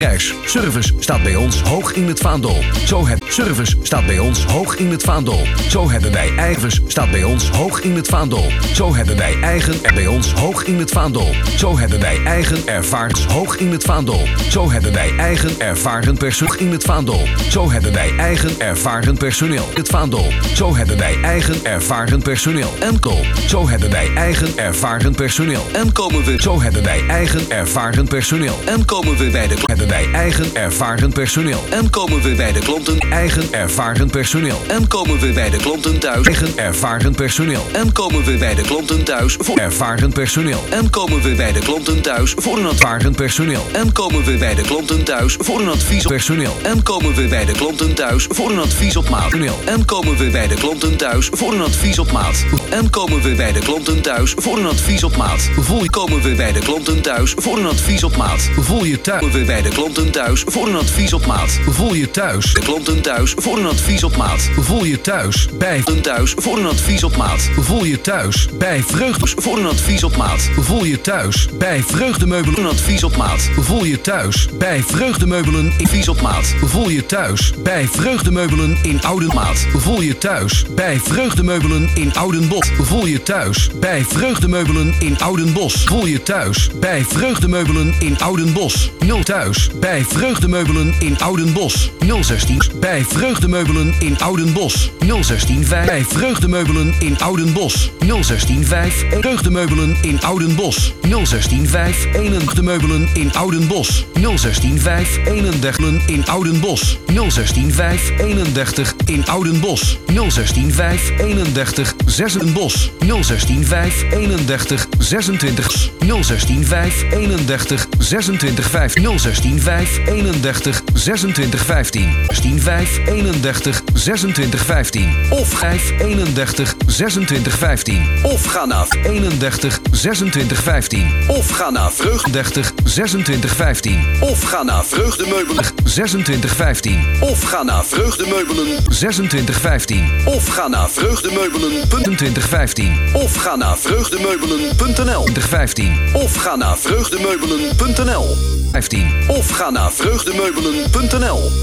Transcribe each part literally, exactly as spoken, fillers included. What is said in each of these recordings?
Service staat bij ons hoog in het vaandel. Zo het service staat bij ons hoog in het vaandel. Zo hebben wij eigen staat bij ons hoog in het vaandel. Zo hebben wij eigen er bij ons hoog in het vaandel. Zo hebben wij eigen ervarens hoog in het vaandel. Zo hebben wij eigen ervaren personeel in het vaandel. Zo hebben wij eigen ervaren personeel in het vaandel. Zo hebben wij eigen ervaren personeel. Enkel. Zo hebben wij eigen ervaren personeel. En komen we. Zo hebben wij eigen ervaren personeel. En komen we bij de hebben wij eigen ervaren personeel. En komen we bij de klanten eigen ervaren personeel. En komen we bij de klanten thuis eigen ervaren personeel. En komen we bij de klanten thuis voor ervaren personeel. En komen we bij de klanten thuis voor een ervaren personeel. En komen we bij de klanten thuis voor een advies op personeel. En komen we bij de klanten thuis voor een advies op maat. En komen we bij de klanten thuis voor een advies op maat. En komen we bij de klanten thuis voor een advies op maat. Voel je komen we bij de klanten thuis voor een advies op maat. Voel je thuis we bij de klanten thuis voor een advies op maat. Voel je thuis de klanten thuis voor een advies op maat. Voel je thuis bij thuis voor een advies op maat. Voel je thuis bij vreugdes voor een advies op maat. Voel je thuis bij vreugdemeubelen een advies op maat. Voel je thuis bij vreugdemeubelen in advies op maat. Voel je thuis bij vreugdemeubelen in Oudenmaat. Voel je thuis bij vreugdemeubelen in Oudenbos. Voel je thuis bij vreugdemeubelen in Oudenbos. Voel je thuis bij vreugdemeubelen in Oudenbos. nul thuis bij vreugdemeubelen in Oudenbos. nul zestien bij vreugdemeubelen in Oudenbos. nul zestien vijf bij vreugdemeubelen in Oudenbos. nul zestien vijf vreugdemeubelen in Oudenbos. nul zestien vijf vreugdemeubelen in Oudenbos. nul zestien vijf eenendertig in Oudenbos. nul zestien vijf eenendertig in Oudenbos. nul zestien vijf eenendertig Zessenbos. nul zestien vijf eenendertig zesentwintig. nul zestien vijf eenendertig zesentwintig vijf. nul zestien vijf eenendertig zesentwintig vijftien. zestien vijf eenendertig zesentwintig vijftien. Of vijf eenendertig zesentwintig vijftien. Of ga naar eenendertig zesentwintig vijftien. Of ga naar vreugdemeubelen zesentwintig vijftien. Of ga naar vreugdemeubelen zesentwintig vijftien. Of ga naar vreugdemeubelen zesentwintig vijftien. Of ga naar vreugdemeubelen twintig vijftien. Of ga naar vreugdemeubelen punt n l twintig vijftien. Of ga naar vreugdemeubelen punt n l vijftien. Of ga naar vreugdemeubelen punt n l.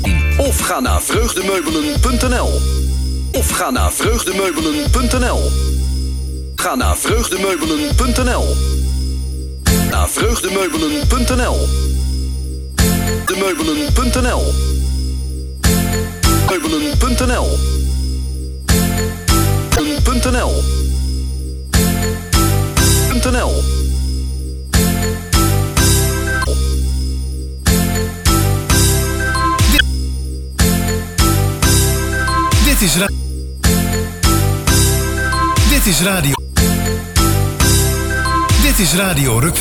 Of ga naar vreugdemeubelen punt n l. Of ga naar vreugdemeubelen punt n l. Ga naar vreugdemeubelen punt n l. Naar vreugdemeubelen punt n l. De meubelen punt n l. Meubelen punt n l. Punt n l. Punt n l. Dit is ra- Dit is radio. Dit is Radio Ruk.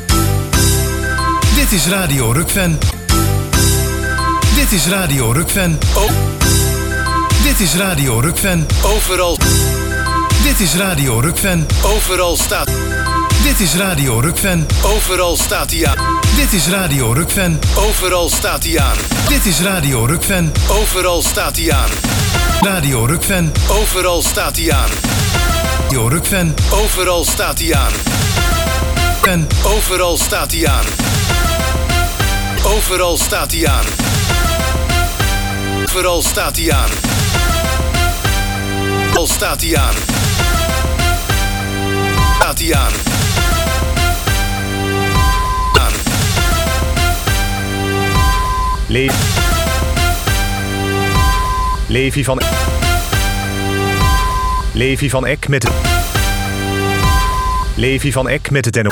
Dit is Radio Rukven. Dit is Radio Rukven. Oh. Dit is Radio Rukven. Overal. Dit is Radio Rukven. Overal staat. Dit is Radio Rukven. Overal staat hij aan. Dit is Radio Rukven. Overal staat hij aan. Dit is Radio Rukven. Overal staat hij aan. Radio Rukven. Overal staat hij aan. Radio Rukven. Overal staat hij aan. En overal staat hij aan. Overal staat hij aan. Overal staat hij aan. Overal staat hij aan. Staat hij aan. Aan. Le- Levi van Levi van Eck met het Levi van Eck met het N O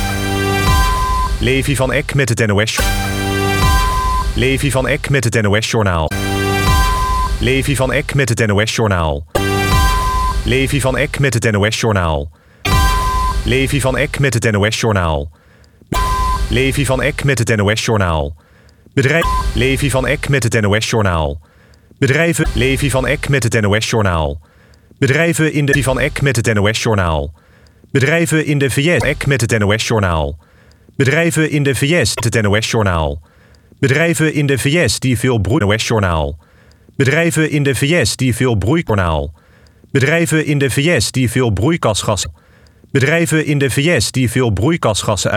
Levi van Eck met het N O S Levi van Eck met het N O S Journaal Levi van Eck met het N O S Journaal Levi van Eck met het N O S Journaal Levi van Eck met het N O S Journaal Levi van Eck met het N O S Journaal Bedrijf Levi van Eck met het N O S Journaal Bedrijven Levi van Eck met het N O S Journaal Bedrijven in de Levi van Eck met het N O S Journaal Bedrijven in de V S Eck met het N O S Journaal Bedrijven in de V S het N O S Journaal Bedrijven in de V S die veel broei N O S Journaal Bedrijven in de V S die veel broeikanaal Bedrijven in de V S die veel broeikasgassen Bedrijven in de V S die veel broeikasgassen uit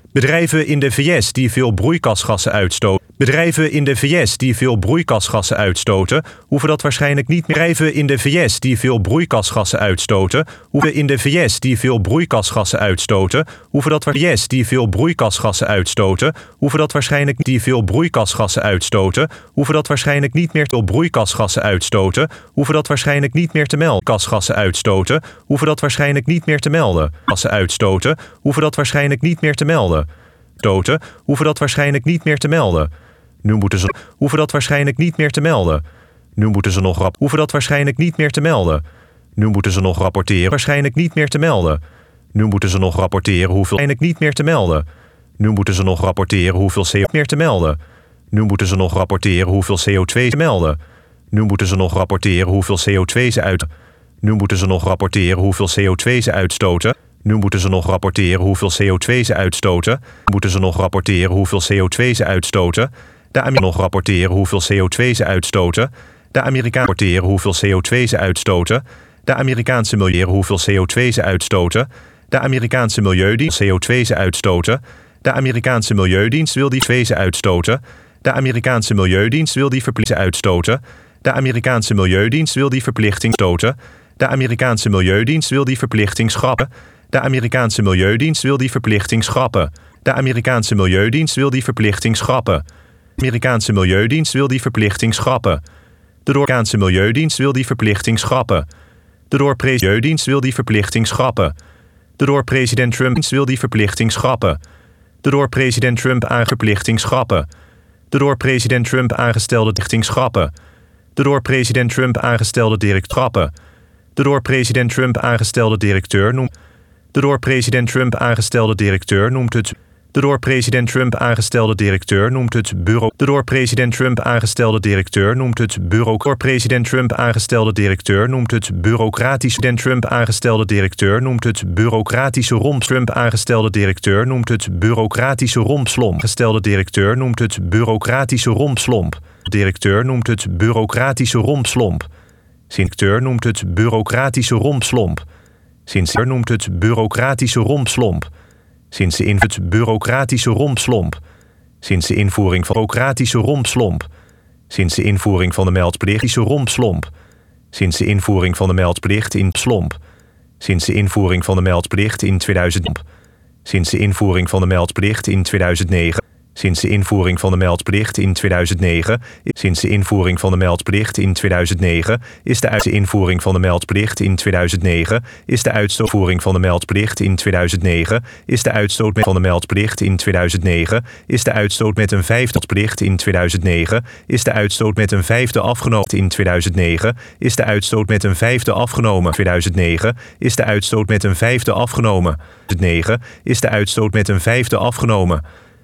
Bedrijven in de V S die veel broeikasgassen uitstoten. Bedrijven in de V S die veel broeikasgassen uitstoten, hoeven dat waarschijnlijk niet meer. Bedrijven in de V S die veel broeikasgassen uitstoten, hoeven in de V S die veel broeikasgassen uitstoten, hoeven dat V S die veel broeikasgassen uitstoten, hoeven dat waarschijnlijk die veel broeikasgassen uitstoten, hoeven dat waarschijnlijk niet meer te broeikasgassen uitstoten, hoeven dat waarschijnlijk niet meer te melden. Kasgassen uitstoten, hoeven dat waarschijnlijk niet meer te melden. Gassen uitstoten, hoeven dat waarschijnlijk niet meer te melden. Stoten, hoeven dat waarschijnlijk niet meer te melden. Nu moeten ze hoeven dat waarschijnlijk niet meer te melden. Nu moeten ze nog rap hoeven dat waarschijnlijk niet meer te melden. Nu moeten ze nog rapporteren waarschijnlijk niet meer te melden. Nu moeten ze nog rapporteren hoeveel waarschijnlijk niet meer te melden. Nu moeten ze nog rapporteren hoeveel C O twee meer te melden. Nu moeten ze nog rapporteren hoeveel C O twee te melden. Nu moeten ze nog rapporteren hoeveel C O twee ze uit. Nu moeten ze nog rapporteren hoeveel C O twee ze uitstoten. Nu moeten ze nog rapporteren hoeveel C O twee ze uitstoten. Moeten ze nog rapporteren hoeveel C O twee ze uitstoten. De Amerikanen nog rapporteren hoeveel C O twee ze uitstoten. De Amerikanen rapporteren hoeveel C O twee ze uitstoten. De Amerikaanse milieu hoeveel C O twee ze uitstoten. De Amerikaanse Milieudienst C O twee ze uitstoten. De Amerikaanse Milieudienst wil die twee ze uitstoten. De Amerikaanse Milieudienst wil die verplichting uitstoten. De Amerikaanse Milieudienst wil die verplichting stoten. De Amerikaanse Milieudienst wil die verplichting schrappen. De Amerikaanse Milieudienst wil die verplichting schrappen. De Amerikaanse Milieudienst wil die verplichting schrappen. De Amerikaanse Milieudienst wil die verplichting schrappen. De Amerikaanse Milieudienst wil die verplichting schrappen. De door Milieudienst wil die verplichting schrappen. De door president Trump wil die verplichting schrappen. De door president Trump aangeverplichting schrappen. De door president Trump aangestelde dichting schrappen. De door president Trump aangestelde direct schrappen. De door president Trump aangestelde directeur noemt. De door president Trump aangestelde directeur noemt het. De door president Trump aangestelde directeur noemt het bureau. De door president Trump aangestelde directeur noemt het bureau. Door president Trump aangestelde directeur noemt het bureaucratisch. President Trump aangestelde directeur noemt het bureaucratische romp. Trump aangestelde directeur noemt het bureaucratische rompslomp. Gestelde directeur noemt het bureaucratische rompslomp. Directeur noemt het bureaucratische rompslomp. Directeur noemt het bureaucratische rompslomp. Sinds er noemt het bureaucratische rompslomp. Sinds de invoering het bureaucratische rompslomp. Sinds de invoering van bureaucratische rompslomp. Sinds de invoering van de meldplichtische rompslomp. Sinds de invoering van de meldplicht in slomp. Sinds de invoering van de meldplicht in tweeduizend. Sinds de invoering van de meldplicht in tweeduizend negen. Sinds de invoering van de meldplicht in tweeduizend negen, sinds de invoering van de meldplicht in tweeduizend negen, is de uitstoot invoering van de meldplicht in tweeduizend negen, is de uitstootvoering van de meldplicht in tweeduizend negen, is de uitstoot met van de meldplicht in tweeduizend negen, is de uitstoot met een vijfde plicht in tweeduizend negen, is de uitstoot met een vijfde afgenomen in tweeduizend negen, is de uitstoot met een vijfde afgenomen tweeduizend negen, is de uitstoot met een vijfde afgenomen negen, is de uitstoot met een vijfde afgenomen.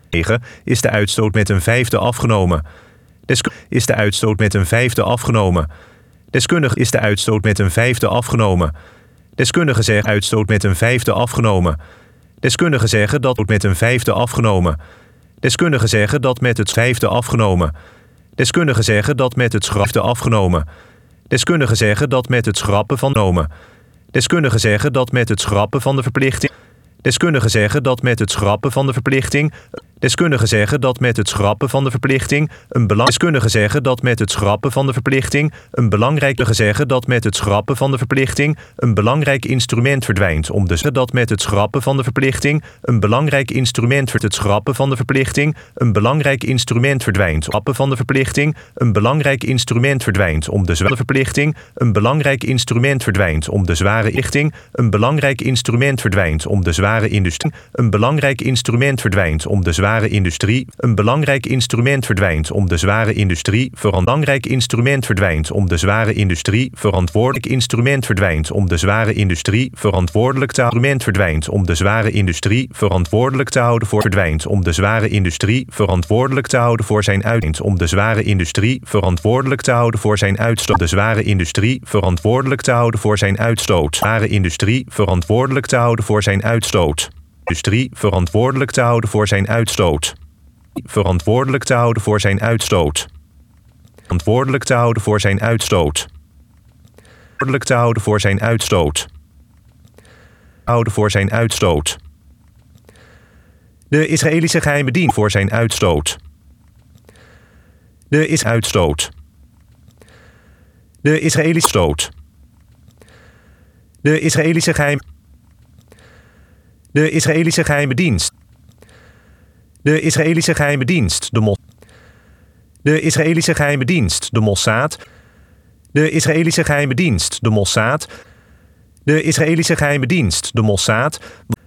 Is de uitstoot met een vijfde afgenomen. Deskundige is de uitstoot met een vijfde afgenomen. Deskundige is de uitstoot met een vijfde afgenomen. Deskundigen zeggen uitstoot met een vijfde afgenomen. Deskundigen zeggen dat met een vijfde afgenomen. Deskundigen zeggen dat met het vijfde afgenomen. Deskundigen zeggen dat met het schrappen afgenomen. Deskundigen zeggen dat met het schrappen van nomen. Deskundigen zeggen dat met het schrappen van de verplichting. Deskundigen zeggen dat met het schrappen van de verplichting. Deskundigen zeggen dat met het schrappen van de verplichting een belang. Deskundigen zeggen dat met het schrappen van de verplichting een belangrijke zeggen dat met het schrappen van de verplichting een belangrijk instrument verdwijnt om dus dat met het schrappen van de verplichting een belangrijk instrument voor het schrappen van de verplichting een belangrijk instrument verdwijnt. Schrappen van de verplichting een belangrijk instrument verdwijnt om de zware verplichting een belangrijk instrument verdwijnt om de zware richting een belangrijk instrument verdwijnt om de zware industrie een belangrijk instrument verdwijnt om de zware industrie een belangrijk instrument verdwijnt om de zware industrie belangrijk instrument verdwijnt om de zware industrie verantwoordelijk instrument verdwijnt om de zware industrie verantwoordelijk te instrument verdwijnt om de zware industrie verantwoordelijk te houden voor verdwijnt om de zware industrie verantwoordelijk te houden voor zijn uitstoot om de zware industrie verantwoordelijk te houden voor zijn uitstoot de zware industrie verantwoordelijk te houden voor zijn uitstoot zware industrie verantwoordelijk te houden voor zijn uitstoot industrie verantwoordelijk te houden voor zijn uitstoot. Verantwoordelijk te houden voor zijn uitstoot. Verantwoordelijk te houden voor zijn uitstoot. Verantwoordelijk te houden voor zijn uitstoot. Houden voor zijn uitstoot. De Israëlische geheime dienst voor zijn uitstoot. De is uitstoot. De Israëlische stoot. De Israëlische geheim. De Israëlische geheime dienst. De Israëlische geheime dienst, de Mos. De Israëlische geheime dienst, de Mossad. De Israëlische geheime dienst, de Mossad. De Israëlische geheime dienst, de Mossad.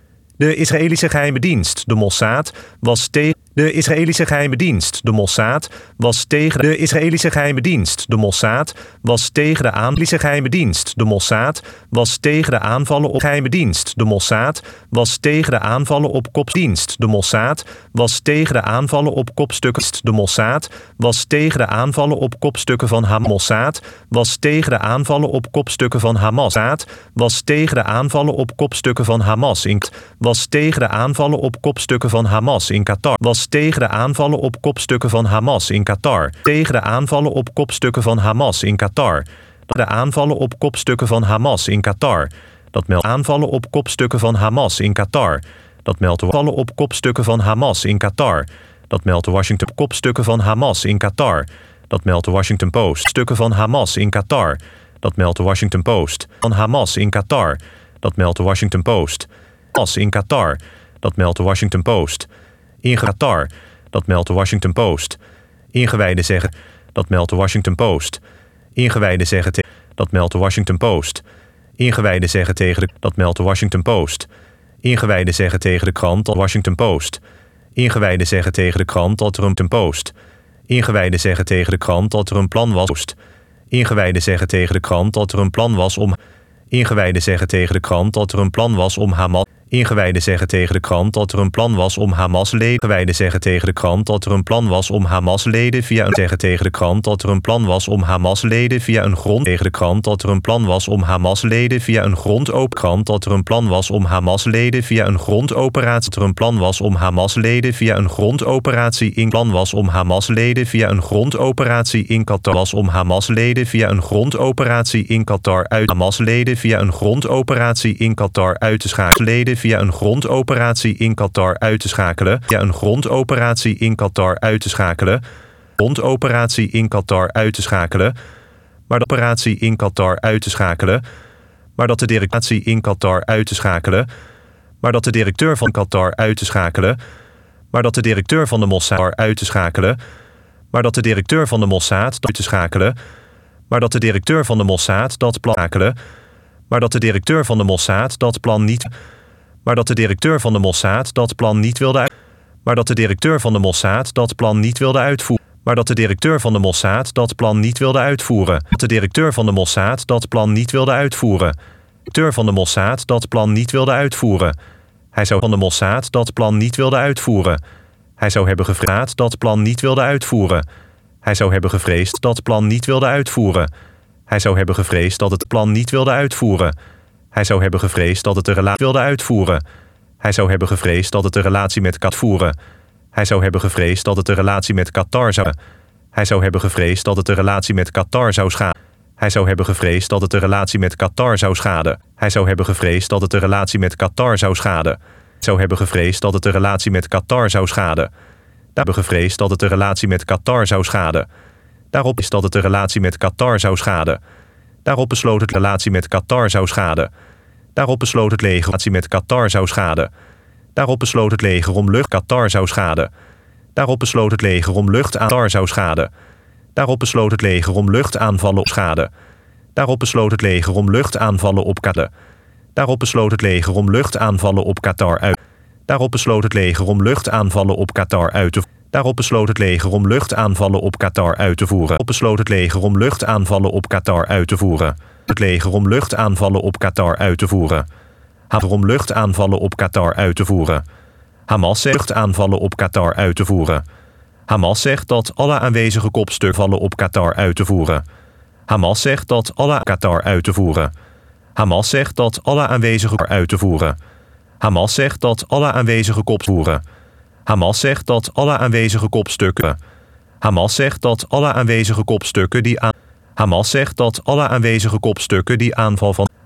De Israëlische geheime dienst, de Mossad, was tegen de Israëlische geheime dienst, de Mossad, was tegen de Israëlische geheime dienst, de Mossad, was tegen de Israëlische geheime dienst, de Mossad, was tegen de aanvallen op geheime dienst, de Mossad, was tegen de aanvallen op kopdienst, de Mossad, was tegen de aanvallen op kopstukken, de Mossad, was tegen de aanvallen op kopstukken van Hamas, Mossad, was tegen de aanvallen op kopstukken van Hamas, was tegen de aanvallen op kopstukken van Hamas in was tegen de aanvallen op kopstukken van Hamas in Qatar, was tegen de aanvallen op kopstukken van Hamas in Qatar, tegen de aanvallen op kopstukken van Hamas in Qatar, de aanvallen op kopstukken van Hamas in Qatar, dat meldt aanvallen op kopstukken van Hamas in Qatar, dat meldt aanvallen op kopstukken van Hamas in Qatar, dat meldt de Washington kopstukken van Hamas in Qatar, dat meldt de Washington Post stukken van Hamas in Qatar, dat meldt de Washington Post van Hamas in Qatar, dat meldt de Washington Post. Hamas in Qatar, dat meldt de Washington Post. In Qatar, dat meldt de Washington Post. Ingewijden zeggen, dat meldt de Washington Post. Ingewijden zeggen, te- dat meldt de Washington Post. Ingewijden zeggen tegen de, dat meldt de Washington Post. Ingewijden zeggen tegen de krant dat Washington Post. Ingewijden zeggen tegen de krant dat Trump een Post. Ingewijden zeggen tegen de krant dat er een plan was. Ingewijden zeggen tegen de krant dat er een plan was om. Ingewijden zeggen tegen de krant dat er een plan was om Hamas. Ingewijden zeggen tegen de krant dat er een plan was om Hamas-leden. Ingewijden zeggen tegen de krant dat er een plan was om Hamas-leden via een zeggen tegen de krant dat er een plan was om Hamas-leden via een grond tegen de krant dat er een plan was om Hamas-leden via een grondop krant dat er een plan was om Hamas-leden via een grondoperatie dat er een plan was om Hamas-leden via een grondoperatie in plan was om Hamas-leden via een grondoperatie in Qatar was om Hamas-leden via een grondoperatie in Qatar uit Hamas-leden via een grondoperatie in Qatar uit te schakelen via een grondoperatie in Qatar uit te schakelen, via een grondoperatie in Qatar uit te schakelen, grondoperatie in Qatar uit te schakelen, maar de operatie in Qatar uit te schakelen, maar dat de directie in Qatar uit te schakelen, maar dat de directeur van Qatar uit te schakelen, maar dat de directeur van de Mossad uit te schakelen, maar dat de directeur van de Mossad uit te schakelen, maar dat de directeur van de Mossad dat plan schakelen, maar dat de directeur van de Mossad dat plan niet maar dat de directeur van de Mossad dat plan niet wilde uit, maar dat de directeur van de Mossad dat plan niet wilde uitvoeren, maar dat de directeur van de Mossad dat plan niet wilde uitvoeren, dat de directeur van de Mossad dat plan niet wilde uitvoeren, de directeur van de Mossad dat plan niet wilde uitvoeren. Hij zou van de Mossad dat plan niet wilde uitvoeren. Hij zou hebben gevraagd dat plan niet wilde uitvoeren. Hij zou hebben gevreesd dat plan niet wilde uitvoeren. Hij zou hebben gevreesd dat het plan niet wilde uitvoeren. Hij zou hebben gevreesd dat het de relatie wilde uitvoeren. Hij zou hebben gevreesd dat het de relatie met Qatar voeren. Hij zou hebben gevreesd dat het de relatie met Qatar zou. Hij zou hebben gevreesd dat het de relatie met Qatar zou schaden. Hij zou hebben gevreesd dat het de relatie met Qatar zou schaden. Hij zou hebben gevreesd dat het de relatie met Qatar zou schaden. Hij zou hebben gevreesd dat het de relatie met Qatar zou schaden. Daarop gevreesd dat het de relatie met Qatar zou schaden. Daarop is dat het de relatie met Qatar zou schaden. Daarop besloot het relatie met Qatar zou schaden. Daarop besloot het leger relatie met Qatar zou schaden. Daarop besloot het leger om lucht Qatar zou schaden. Daarop besloot het leger om lucht aan Qatar zou schaden. Daarop besloot het leger om luchtaanvallen op schade. Daarop besloot het leger om luchtaanvallen op Qatar. Daarop besloot het leger om luchtaanvallen op Qatar uit. Daarop besloot het leger om luchtaanvallen op Qatar uit te voeren. Daarop besloot het leger om luchtaanvallen op Qatar uit te voeren. Daarop besloot het leger om luchtaanvallen op Qatar uit te voeren. Het leger om luchtaanvallen op Qatar uit te voeren. Hamas om luchtaanvallen op Qatar uit te voeren. Hamas zegt luchtaanvallen op Qatar uit te voeren. Hamas zegt dat alle aanwezige kopstukken vallen op Qatar uit te voeren. Hamas zegt dat alle Qatar uit te voeren. Hamas zegt dat alle aanwezige uit te voeren. Hamas zegt dat alle aanwezige kopstukken. Hamas zegt dat alle aanwezige kopstukken. Hamas zegt dat alle aanwezige kopstukken die aan. Hamas zegt dat alle aanwezige kopstukken die aanval van.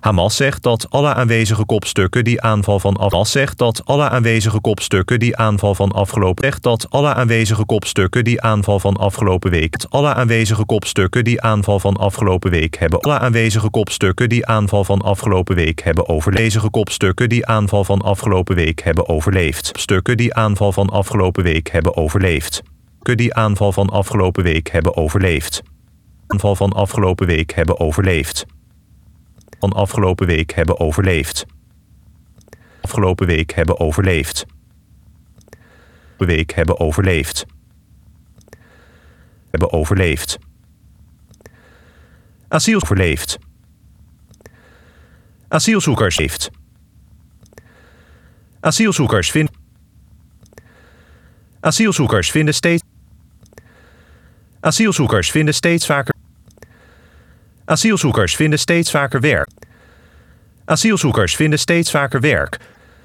Hamas zegt dat alle aanwezige kopstukken die aanval van Hamas zegt dat alle aanwezige kopstukken die aanval van afgelopen zegt dat alle aanwezige kopstukken die aanval van afgelopen week alle aanwezige kopstukken die aanval van afgelopen week hebben alle aanwezige kopstukken die aanval van afgelopen week hebben overlezen kopstukken die aanval van afgelopen week hebben overleefd stukken die aanval van afgelopen week hebben overleefd die aanval van afgelopen week hebben overleefd aanval van afgelopen week hebben overleefd van afgelopen week hebben overleefd. Afgelopen week hebben overleefd. Week hebben overleefd. Hebben overleefd. Asiel overleefd. Asielzoekers heeft. Asielzoekers vinden. Asielzoekers vinden steeds. Asielzoekers vinden steeds vaker. Asielzoekers vinden steeds vaker werk. Asielzoekers vinden steeds vaker werk.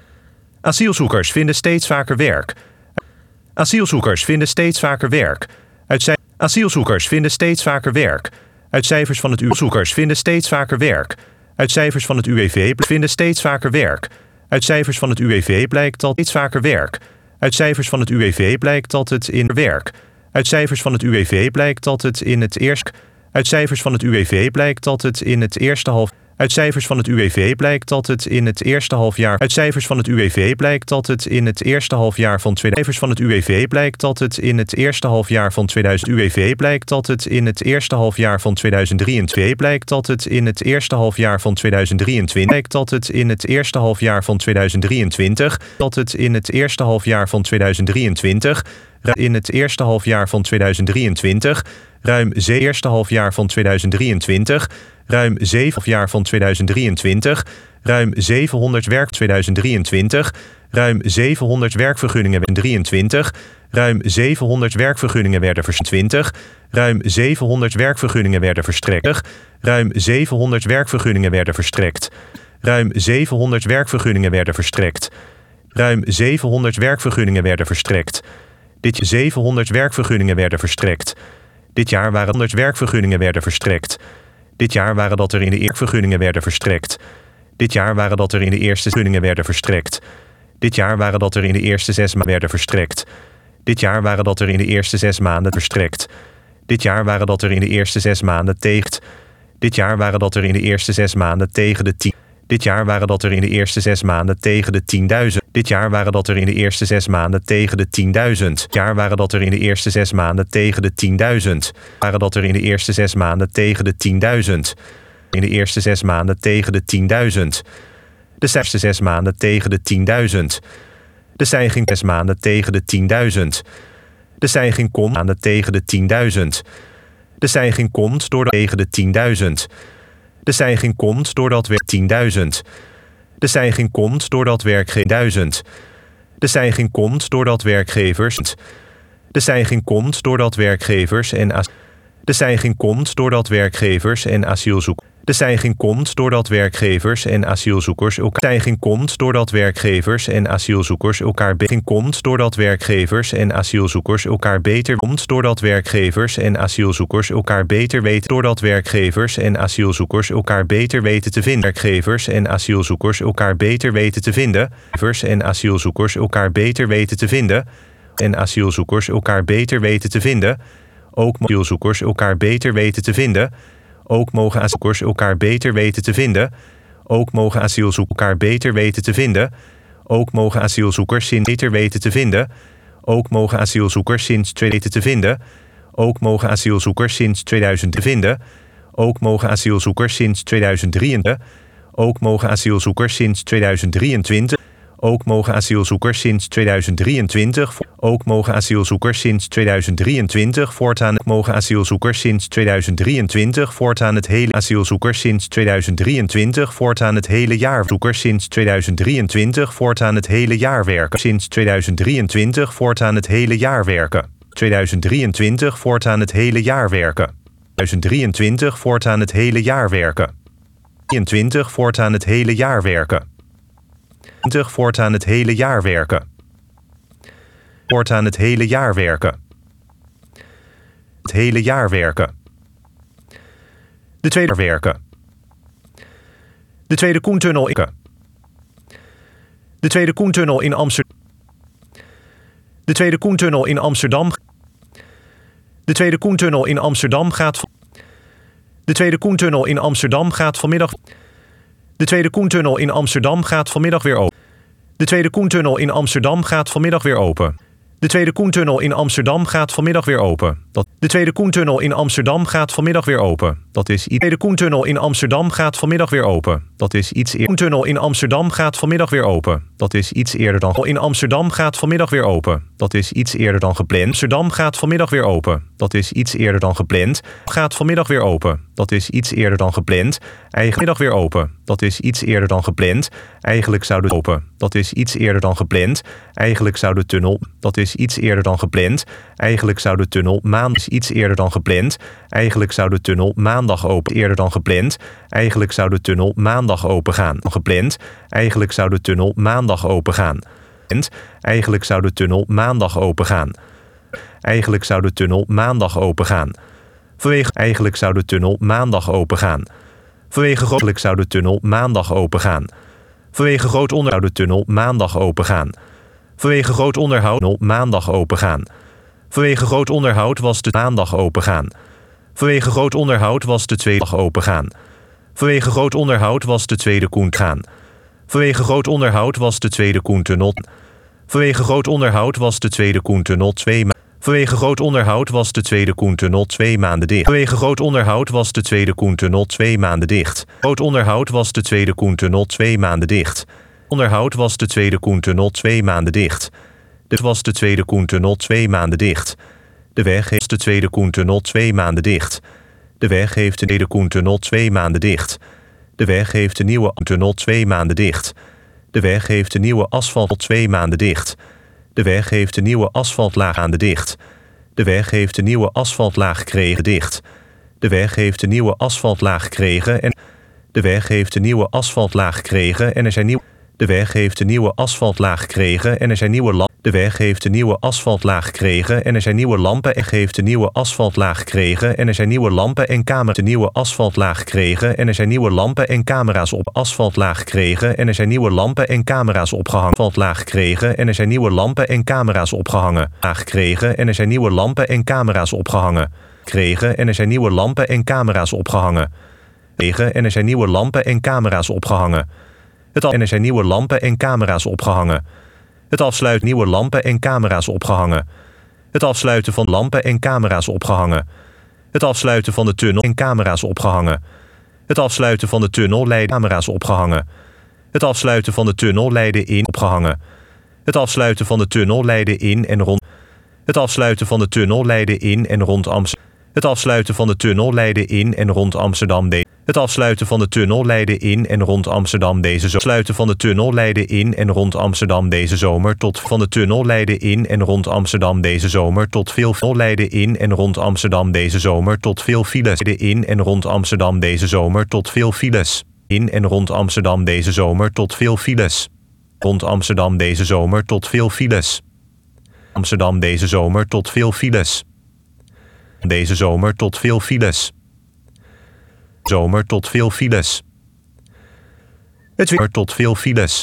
Asielzoekers vinden steeds vaker werk. Asielzoekers vinden steeds vaker werk. Uit zij... Asielzoekers vinden steeds vaker werk. Uit cijfers van het U W V Zoekers vinden steeds vaker werk. Uit cijfers van het U W V vinden steeds vaker werk. Uit cijfers van het U W V blijkt dat steeds vaker werk. Uit cijfers van het U W V blijkt dat het in werk. Uit cijfers van het U W V blijkt dat het in het eerst. Uit cijfers van het U W V blijkt dat het in het eerste half. Uit cijfers van het U W V blijkt dat het in het eerste halfjaar. Uit cijfers van het U W V blijkt dat het in het eerste halfjaar van tweeduizend. Cijfers van het U W V blijkt dat het in het eerste halfjaar van tweeduizend. U W V blijkt dat het in het eerste halfjaar van tweeduizend drieëntwintig blijkt dat het in het eerste halfjaar van tweeduizend drieëntwintig blijkt dat het in het eerste halfjaar van tweeduizend drieëntwintig dat het in het eerste halfjaar van tweeduizend drieëntwintig in het eerste halfjaar van tweeduizend drieëntwintig ruim zeven eerste halfjaar van tweeduizend drieëntwintig ruim zeven jaar van tweeduizend drieëntwintig, ruim zevenhonderd werk tweeduizend drieëntwintig, ruim zevenhonderd werkvergunningen drieëntwintig, ruim zevenhonderd werkvergunningen werden verstrekt, ruim zevenhonderd werkvergunningen werden verstrekt, ruim zevenhonderd werkvergunningen werden verstrekt, ruim zevenhonderd werkvergunningen werden verstrekt, ruim zevenhonderd werkvergunningen werden verstrekt. Dit jaar zevenhonderd werkvergunningen werden verstrekt. Dit jaar waren honderd werkvergunningen werden verstrekt. Dit jaar waren dat er in de eerste vergunningen werden verstrekt. Dit jaar waren dat er in de eerste vergunningen werden verstrekt. Dit jaar waren dat er in de eerste zes maanden werden verstrekt. Dit jaar waren dat er in de eerste zes maanden verstrekt. Dit jaar waren dat er in de eerste zes maanden tegen. Dit jaar waren dat er in de eerste zes maanden tegen de tien. Dit jaar waren dat er in de eerste zes maanden tegen de tienduizend. Dit jaar waren dat er in de eerste zes maanden tegen de tienduizend. Dit jaar waren dat er in de eerste zes maanden tegen de tienduizend. Waren dat er in de eerste zes maanden tegen de tienduizend. In de eerste zes maanden tegen de tienduizend. De eerste zes maanden tegen de tienduizend. De stijging zes maanden tegen de tienduizend. De stijging komt maanden tegen de tienduizend. De stijging komt door de tegen de tienduizend. De stijging komt doordat werk tienduizend. De stijging komt doordat werkgevers. De stijging komt doordat werkgevers. De stijging komt doordat werkgevers en as. De stijging komt doordat werkgevers en asielzoekers. De stijging komt doordat werkgevers en asielzoekers elkaar. De stijging komt doordat werkgevers en asielzoekers elkaar beter komt doordat werkgevers en asielzoekers elkaar beter komt doordat werkgevers en asielzoekers elkaar beter weten doordat werkgevers en asielzoekers elkaar beter weten te vinden. Werkgevers en asielzoekers elkaar beter weten te vinden. Werkgevers en asielzoekers elkaar beter weten te vinden. En asielzoekers elkaar beter weten te vinden. Ook asielzoekers elkaar beter weten te vinden. Ook mogen asielzoekers elkaar beter weten te vinden. Ook mogen asielzoekers elkaar beter weten te vinden. Ook mogen asielzoekers sinds beter weten te vinden. Ook mogen asielzoekers sinds tweeduizend te vinden. Ook mogen asielzoekers sinds tweeduizend te vinden. Ook mogen asielzoekers sinds tweeduizend drieëntwintig. Ook mogen asielzoekers sinds tweeduizend drieëntwintig. Ook mogen asielzoekers sinds tweeduizend drieëntwintig. Ook mogen asielzoekers sinds tweeduizend drieëntwintig voortaan mogen asielzoekers sinds tweeduizend drieëntwintig voortaan het hele asielzoekers sinds tweeduizend drieëntwintig voortaan het hele jaar zoekers sinds tweeduizend drieëntwintig voortaan het hele jaar werken sinds tweeduizend drieëntwintig voortaan het hele jaar werken tweeduizend drieëntwintig voortaan het hele jaar werken tweeduizend drieëntwintig voortaan het hele jaar werken drieëntwintig voortaan het hele jaar werken voortaan het hele jaar werken. Voortaan het hele jaar werken. Het hele jaar werken. De tweede werken. De Tweede Koentunnel in De Tweede Koentunnel in Amsterdam. De Tweede Koentunnel in Amsterdam. De Tweede Koentunnel in Amsterdam gaat. De Tweede Koentunnel in Amsterdam gaat vanmiddag. De Tweede Koentunnel in Amsterdam gaat vanmiddag weer open. De Tweede Koentunnel in Amsterdam gaat vanmiddag weer open. De Tweede Koentunnel in Amsterdam gaat vanmiddag weer open. Dat De Tweede Koentunnel in Amsterdam gaat vanmiddag weer open. Dat is iets. De Tweede Koentunnel in Amsterdam gaat vanmiddag weer open. Dat is iets eerder. Koentunnel in Amsterdam gaat vanmiddag weer open. Dat is iets eerder dan. In Amsterdam gaat vanmiddag weer open. Dat is iets eerder dan gepland. Amsterdam gaat vanmiddag weer open. Dat is iets eerder dan gepland. Gaat vanmiddag weer open. Dat is iets eerder dan gepland. Eigenlijk weer open. Dat is iets eerder dan gepland. Eigenlijk zou de open. Dat is iets eerder dan gepland. Eigenlijk zou de tunnel. Dat is iets eerder dan gepland. Eigenlijk zou de tunnel maand is iets eerder dan gepland. Eigenlijk zou de tunnel maandag open eerder dan gepland. Eigenlijk zou de tunnel maandag open gaan. Gepland. Eigenlijk zou de tunnel maandag open gaan. Eigenlijk zou de tunnel maandag open gaan. Eigenlijk zou de tunnel maandag open gaan. Vanwege eigenlijk zou de tunnel maandag open gaan. Vanwege grootelijk zou de tunnel maandag open gaan. Vanwege groot onderhoud de tunnel maandag open gaan. Vanwege groot onderhoud maandag open gaan. Vanwege groot onderhoud was de maandag open gaan. Vanwege groot onderhoud was de tweede dag open gaan. Vanwege groot onderhoud was de tweede koen gaan. Vanwege groot onderhoud was de tweede Koentunnel. Vanwege groot onderhoud was de tweede Koentunnel twee maanden. Vanwege groot onderhoud was de tweede Koentunnel twee maanden dicht. Vanwege groot onderhoud was de tweede Koentunnel twee maanden dicht. Groot onderhoud was de tweede Koentunnel twee maanden dicht. Onderhoud was de tweede Koentunnel twee maanden dicht. Dit was de tweede Koentunnel twee maanden dicht. De weg heeft de tweede Koentunnel twee maanden dicht. De weg heeft de tweede Koentunnel twee maanden dicht. De weg heeft de nieuwe tunnel twee maanden dicht. De weg heeft de nieuwe asfalt twee maanden dicht. De weg heeft de nieuwe asfaltlaag aan de dicht. De weg heeft de nieuwe asfaltlaag gekregen dicht. De weg heeft de nieuwe asfaltlaag gekregen en de weg heeft de nieuwe asfaltlaag gekregen en er zijn nieuwe. De weg heeft de nieuwe asfaltlaag gekregen en er zijn nieuwe lampen. De weg heeft de nieuwe asfaltlaag gekregen en er zijn nieuwe lampen en heeft de nieuwe asfaltlaag gekregen en er zijn nieuwe lampen en camera's. De nieuwe asfaltlaag gekregen en er zijn nieuwe lampen en camera's op asfaltlaag gekregen en er zijn nieuwe lampen en camera's opgehangen. Asfaltlaag gekregen en er zijn nieuwe lampen en camera's opgehangen. Laag gekregen en er zijn nieuwe lampen en camera's opgehangen. Kregen en er zijn nieuwe lampen en camera's opgehangen. Kregen en er zijn nieuwe lampen en camera's opgehangen. Het al en er zijn nieuwe lampen en camera's opgehangen. Het afsluit nieuwe lampen en camera's opgehangen. Het afsluiten van lampen en camera's opgehangen. Het afsluiten van de tunnel en camera's opgehangen. Het afsluiten van de tunnel leidde camera's opgehangen. Het afsluiten van de tunnel leidde in opgehangen. Het afsluiten van de tunnel leidde in en rond. Het afsluiten van de tunnel leidde in en rond Amsterdam. Het afsluiten van de tunnel leidde in en rond Amsterdam. Het afsluiten van de tunnel leidde in en rond Amsterdam deze zomer. Sluiten van de tunnel leidde in en rond Amsterdam deze zomer tot van de tunnel leidde in en rond Amsterdam deze zomer tot veel veel leidde in en rond Amsterdam deze zomer tot veel files in en rond Amsterdam deze zomer tot veel files in en rond Amsterdam deze zomer tot veel files rond Amsterdam deze zomer tot veel files Amsterdam deze zomer tot veel files deze zomer tot veel files zomer tot veel files. Het weer tot veel files.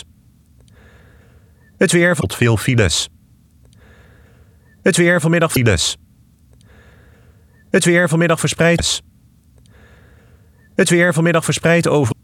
Het weer tot veel files. Het weer vanmiddag files. Het weer vanmiddag verspreid. Het weer vanmiddag verspreid over.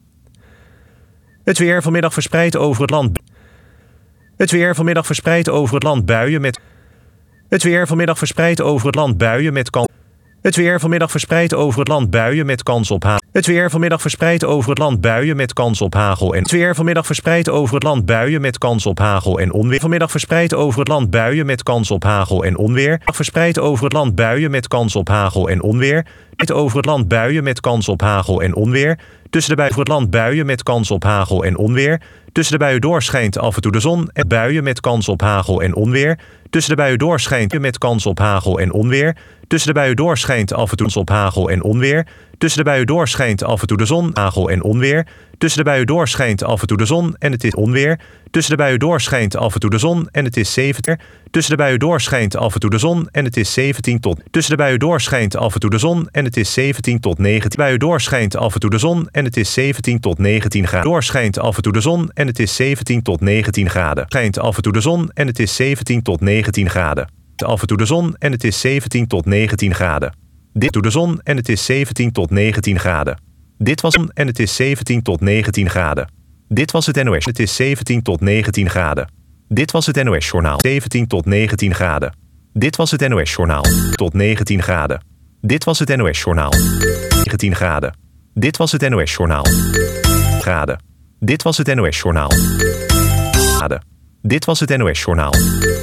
Het weer vanmiddag verspreid over het land. Het weer vanmiddag verspreid over het land buien met. Het weer vanmiddag verspreid over het land buien met kans. Het weer vanmiddag verspreid over het land buien met kans op hagel. Het weer vanmiddag verspreid over het land buien met kans op hagel en het weer vanmiddag verspreid over het land buien met kans op hagel en onweer. Vanmiddag verspreid over het land buien met kans op hagel en onweer. Verspreid over het land buien met kans op hagel en onweer. Dit over het land buien met kans op hagel en onweer. Tussen de buien over het land buien met kans op hagel en onweer. Tussen de buien door schijnt af en toe de zon en buien met kans op hagel en onweer. Tussen de buien door schijnt met kans op hagel en onweer. Tussen de buien door schijnt af en toe op hagel en onweer. Tussen de buien door schijnt af en toe de zon, hagel en onweer. Tussen de buien door schijnt af en toe de zon en het is onweer. Tussen de buien door schijnt af en toe de zon en het is zeventien. Tussen de buien door schijnt af en toe de zon en het is zeventien tot. Tussen de buien door schijnt af en toe de zon en het is zeventien tot negentien. Buien door schijnt af en toe de zon en en het is zeventien tot negentien graden. Doorschijnt af en toe de zon en het is zeventien tot negentien graden. Schijnt af en toe de zon en het is zeventien tot negentien graden. Af en toe de zon en het is zeventien tot negentien graden. Dit doet de zon en het is zeventien tot negentien graden. Dit was en het is zeventien tot negentien graden. Dit was het N O S. Het is zeventien tot negentien graden. Dit was het N O S-journaal. zeventien tot negentien graden. Dit was het N O S-journaal. Tot negentien graden. Dit was het N O S-journaal. negentien graden. Dit was het N O S-journaal. Graden. Dit was het N O S-journaal. Graden. Dit was het N O S-journaal.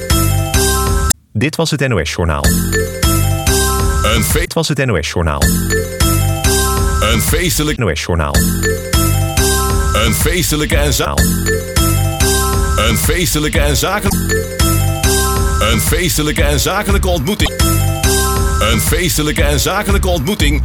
Dit was het N O S-journaal. Een fe- Dit was het N O S-journaal. Een feestelijk N O S-journaal. Een feestelijke en zaal. Een feestelijke en zakelijke. Een feestelijke en zakelijke ontmoeting. Een feestelijke en zakelijke ontmoeting.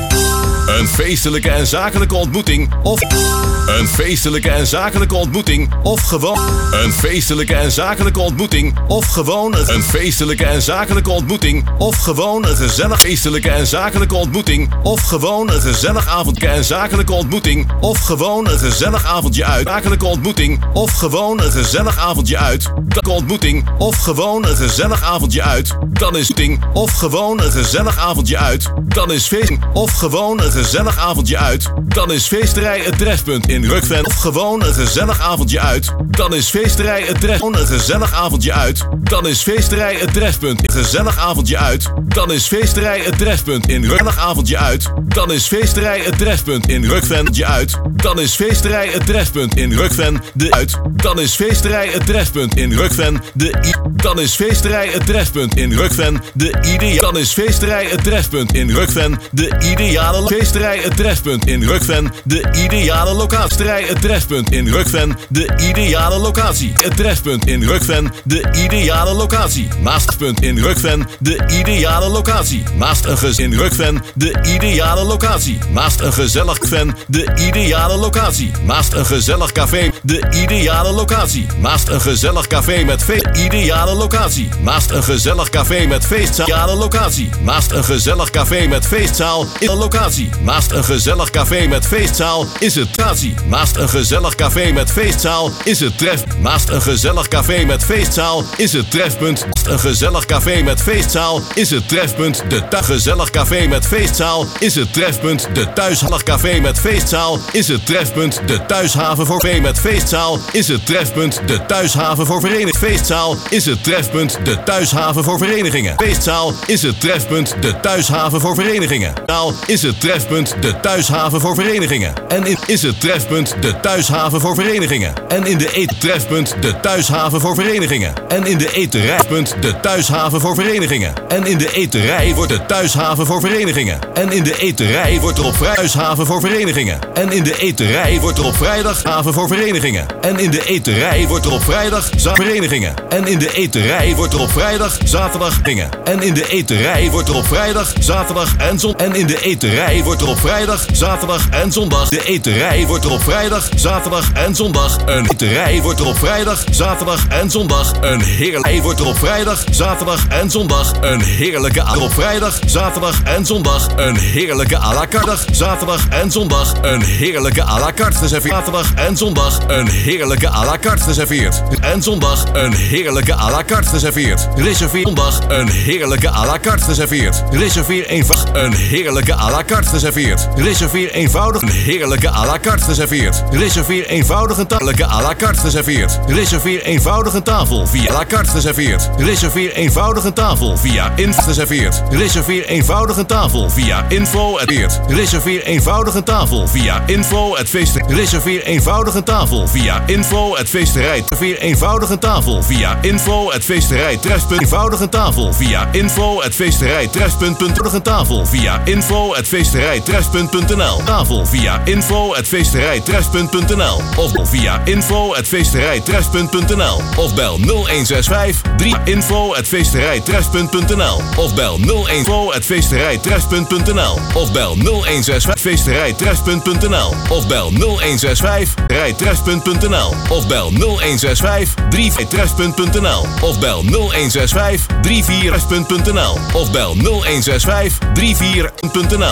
Een feestelijke en zakelijke ontmoeting. Of een feestelijke en zakelijke ontmoeting. Of gewoon een feestelijke en zakelijke ontmoeting. Of gewoon een feestelijke en zakelijke ontmoeting. Of gewoon een gezellig feestelijke en zakelijke ontmoeting. Of gewoon een gezellig avondje en zakelijke ontmoeting. Of gewoon een gezellig avondje uit. Zakelijke ontmoeting. Of gewoon een gezellig avondje uit. Dat ontmoeting. Of gewoon een gezellig avondje uit. Dan is ding. Of gewoon een gezellig avondje uit. Dan is feest. Of gewoon een gezellig avondje uit. Dan is feesterij het trefpunt in Rukven. Of gewoon een gezellig avondje uit. Dan is feesterij het trefpunt. Een gezellig avondje uit. Dan is feesterij het trefpunt. Een gezellig avondje uit. Dan is feesterij het trefpunt in Rukven. Avondje uit. Dan is feesterij het trefpunt in Rukven. Uit. Dan is feesterij het trefpunt in Rukven. De uit. Dan is feesterij het trefpunt in Rukven. De i. Dan is feesterij het trefpunt in Rukven. De ideale. Dan is feesterij het trefpunt in Rukven. De ideale feesterij het trefpunt in Rukven. De ideale locatie. Het trefpunt in Rukven. De ideale locatie. Het trefpunt in Rukven. De ideale locatie. Maastpunt in Rukven. De ideale locatie. Maast een gez in Rukven. De ideale locatie. Maast een gezellig fan. De ideale locatie. Maast een gezellig café. De ideale locatie. Maast een gezellig café met feest. Ideale locatie. Maast een gezellig café met feestzaal. Ideale locatie. Maast een gezellig café met feestzaal. In de locatie. Maast een gezellig café met feestzaal. Is het locatie. Maast een gezellig café met feestzaal. Is het tref. Maast een gezellig café met feestzaal. Is het trefpunt. Maast een gezellig café met feestzaal. Is het trefpunt. De thuis gezellig café met feestzaal. Is het trefpunt. De thuishallig café met feestzaal. Is het trefpunt. De thuishaven voor vee met feestzaal. Is het trefpunt. De thuishaven voor vereniging. Feestzaal. Is het trefpunt. De thuishaven voor verenigingen. Feestzaal. Is het trefpunt. De thuishaven voor verenigingen. Taal. Is het trefpunt. De thuishaven voor verenigingen. En in is het trefpunt. De thuishaven voor verenigingen. En in de eet trefpunt. De thuishaven voor verenigingen. En in de eterijpunt. De thuishaven voor verenigingen. En in de eterij wordt de thuishaven voor verenigingen. En in de eterij wordt er op thuishaven voor verenigingen. En in de eterij wordt er op vrijdag haven voor verenigingen. En in de eterij wordt er op vrijdag za verenigingen. En in de eterij wordt er op vrijdag zaterdag dingen. En in de eterij wordt er op vrijdag zaterdag en zon. En in de eterij wordt er op vrijdag zaterdag en zondag. De eterij wordt er op vrijdag zaterdag en zondag. Een eterij wordt er op vrijdag zaterdag en zondag. Een heerlijke wordt er op vrijdag zaterdag en zondag. Een heerlijke a op vrijdag zaterdag en zondag. Een heerlijke à la carte zaterdag en zondag. Een heerlijke à la carte geserveerd zaterdag en zondag. Een heerlijke à la carte geserveerd. En zondag een heerlijke à la carte geserveerd. Reserveer zondag een heerlijke à la carte geserveerd. Reserveer eenvoudig een heerlijke à la carte geserveerd. Reserveer eenvoudig een heerlijke à la carte geserveerd. Reserveer eenvoudig een tafel à la carte geserveerd. Reserveer eenvoudig een tafel via à la carte geserveerd. Reserveer eenvoudig een tafel via info geserveerd. Reserveer eenvoudig een tafel via info het weert. Reserveer eenvoudig een tafel via info het feest. Reserveer eenvoudig een tafel via info het feesterij. Reserveer eenvoudig een tafel via info het feesterij. Trefpunt eenvoudig een tafel via info het feesterij. Trefpunt punt een tafel via info het feesterij. Trefpunt.nl tafel via info het feesterij. Trefpunt.nl of via info het feesterij. Trefpunt.nl of bel nul een zes vijf drie info het feesterij. Trefpunt.nl of bel nul een info het feesterij. Trefpunt.nl of bel nul een zes vijf feesterij. Trefpunt.nl of bel nul een zes vijf rij trefpunt.nl of bel nul een zes vijf drie trefpunt.nl of bel nul een zes vijf drie vier trefpunt.nl of bel nul een zes vijf drie vier punt n l of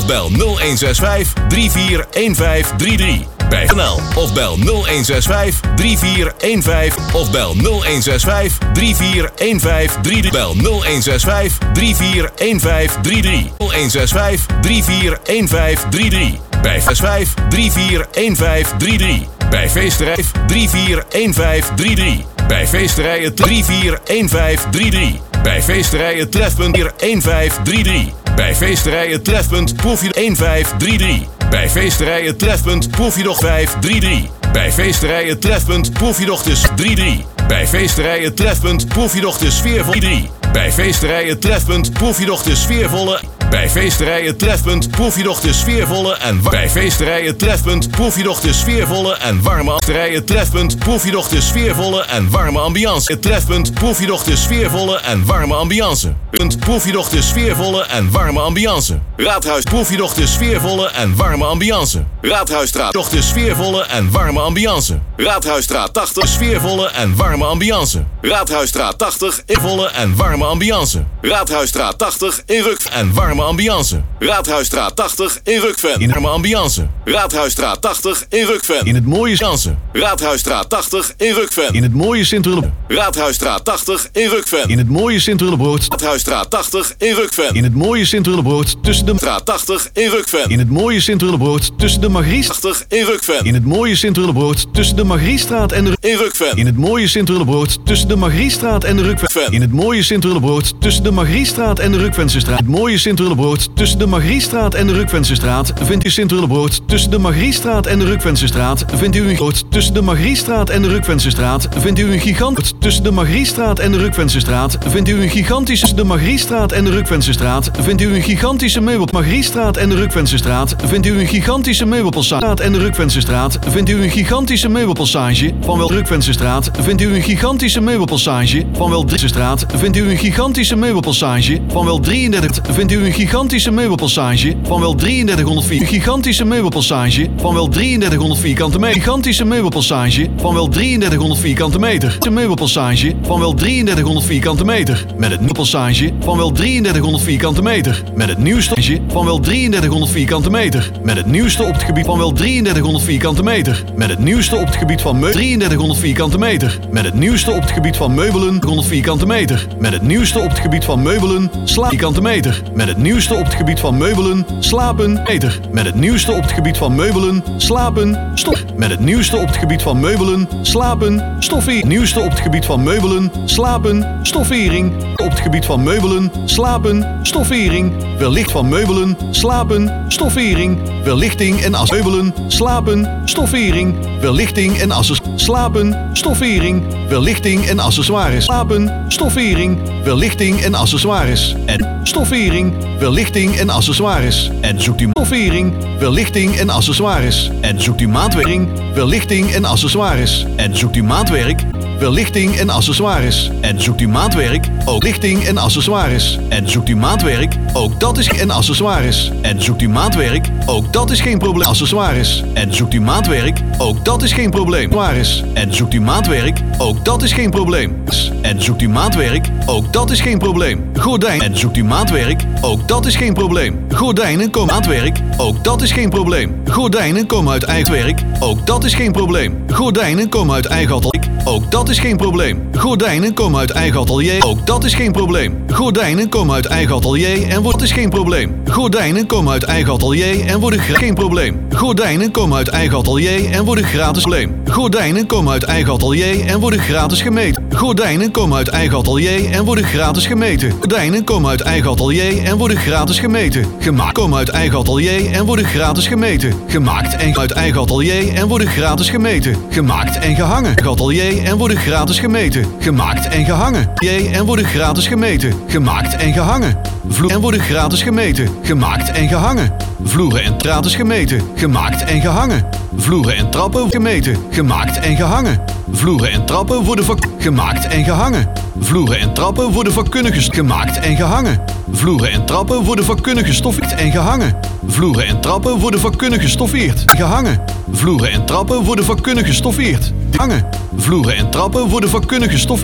of bel nul een zes vijf drie vier een vijf drie drie. Bij N L of bel nul een zes vijf drie vier een vijf of bel nul een zes vijf drie vier een vijf drie drie. Bel nul een zes vijf drie vier een vijf drie drie. nul een zes vijf drie vier een vijf drie drie. Bij zes vijf drie vier een vijf drie drie. Bij Feesterij drie vier een vijf drie drie. Bij Feesterijen drie vier een vijf drie drie. Bij Feesterijen Trefpunt een vijf drie drie. Bij Feesterijen Trefpunt proef je een vijf drie drie. Bij Feesterijen Trefpunt proef je nog vijf drie drie. Bij Feesterijen Trefpunt proef je nog dus drie drie. Bij Feesterijen Trefpunt proef je nog de sfeervolle drie. Bij Feesterijen Trefpunt proef je nog de sfeervolle. Bij Feesterijen Trefpunt proef je nog de sfeervolle en warme. Bij Feesterijen Trefpunt proef je nog de sfeervolle en warme. Feesterijen Trefpunt proef je nog de sfeervolle en warme ambiance. Het Trefpunt proef je nog de sfeervolle en warme ambiance. Punt proef je nog de sfeervolle en warme ambiance. Raadhuis proef je nog de sfeervolle en warme ambiance. Raadhuisstraat nog de sfeervolle en warme ambiance. Raadhuisstraat tachtig sfeervolle en warme ambiance. Raadhuisstraat tachtig in volle en warme ambiance. Raadhuisstraat tachtig in Ruk en warme ambiance. Raadhuisstraat tachtig in Rukven in warme ambiance. Raadhuisstraat tachtig in Rukven In het mooie ambiance. Raadhuisstraat tachtig in Rukven In het mooie Sint-Willem. Raadhuisstraat tachtig in Rukven In het mooie Sint-Willebrood. Raadhuisstraat tachtig in Rukven In het mooie Sint-Willebrood tussen de Straat tachtig in Rukven In het mooie Sint-Willebrood tussen de Magriest. tachtig in Rukven In het mooie Sint-Willebrood tussen de Magriestraat en de in Rukven In het mooie Sint-Willebrood tussen de Magriestraat en de Rukven. In het mooie Sint-Willebrood tussen de Magriestraat en de Rukvensestraat. Het mooie Sint-Willebrood tussen de Magriestraat en de Rukvensestraat. Vindt u Sint-Willebrood tussen de Magriestraat en de Rukvensestraat. Vindt u een groot tussen de Magriestraat en de Rukvensestraat. Vindt u een gigant tussen de Magriestraat en de Rukvensestraat. Vindt u een gigantische de Magriestraat en de Rukvensestraat. Vindt u een gigantische meubel Magriestraat en de Rukvensestraat. Vindt u een gigantische meubelpassage en de Rukvensestraat. Vindt u een gigantische meubelpassage van wel Rukvensestraat. Vindt u een gigantische meubelpassage van wel Driestraat. Vindt u een gigantische meubelpassage van wel drieëndertig. Vindt u een gigantische meubelpassage van wel drieëndertighonderdvier. Een gigantische meubelpassage van wel drieëndertighonderd vierkante meter. Gigantische meubelpassage van wel drieëndertighonderd vierkante meter. Een meubelpassage van wel drieëndertighonderd vierkante meter. Met het meubelpassage van wel drieëndertighonderd vierkante meter. Met het nieuwste van wel drieëndertighonderd vierkante meter. Met het nieuwste op het gebied van wel drieëndertighonderd vierkante meter. Met het nieuwste op het gebied van meubelen drieëndertighonderd vierkante meter. Met het nieuwste op het gebied van meubelen honderd vierkante meter. Met het nieuwste op het gebied van meubelen slaap vierkante meter. Met het nieuwste op het gebied van meubelen slapen meter. Met het nieuwste op het gebied van meubelen slapen stof. Met het nieuwste op het gebied van meubelen slapen stoffie. Nieuwste op het gebied van meubelen slapen stoffering. Op het gebied van meubelen slapen stoffering. Wellicht van meubelen slapen stoffering. Verlichting en as meubelen slapen stoffering. Verlichting en accessoires slapen stoffering. Verlichting en accessoires slapen stoffering. Verlichting en accessoires en stoffering. Verlichting en accessoires en zoekt u stoffering. Verlichting en accessoires en zoekt u maatwerking. Verlichting en accessoires en zoekt u maatwerk. Verlichting en accessoires en zoekt u maatwerk. Ook lichting en accessoires en zoekt u maatwerk. Ook dat is en accessoires en zoekt u maatwerk. Ook dat is geen probleem. Accessoires en zoekt u maatwerk. Ook dat is geen probleem. Accessoires en zoekt u maatwerk. Ook dat is geen probleem. En zoekt u maatwerk. Ook dat is geen probleem. Gordijn en zoekt u maatwerk. Ook dat is geen probleem. Gordijnen komen maatwerk. Ook dat is geen probleem. Gordijnen komen uit eigen werk. Ook dat is geen probleem. Gordijnen komen uit eigen atelier. Ook dat is geen probleem. Gordijnen komen uit eigen atelier. Ook dat is geen probleem. Gordijnen komen uit eigen atelier en wordt is geen probleem. Gordijnen komen uit eigen atelier en worden geen probleem. Gordijnen komen uit eigen atelier en worden gratis probleem. Gordijnen komen uit eigen atelier en worden gratis gemeten. Gordijnen komen uit eigen atelier en worden gratis gemeten. Gordijnen komen uit eigen atelier en worden gratis gemeten. Gemaakt komen uit eigen atelier en worden gratis gemeten. Gemaakt en uit eigen atelier en worden gratis gemeten. Gemaakt en gehangen. Atelier en worden gratis gemeten. Gemaakt en gehangen. En worden gratis gemeten. Gemaakt en gehangen. Vloeren en worden gratis gemeten. Gemaakt en gehangen. Vloeren en gratis gemeten. Gemaakt en gehangen. Vloeren en trappen gemeten. Gemaakt en gehangen. Vloeren en trappen worden vak gemaakt en gehangen. Vloeren en trappen worden vakkundig gemaakt en gehangen. Vloeren en trappen worden vakkundig gestoffeerd en gehangen. Vloeren en trappen worden vakkundig gestoffeerd. Gehangen. Vloeren en trappen worden vakkundig gestoffeerd. Hangen. Vloeren en trappen worden vakkundig gestoffeerd.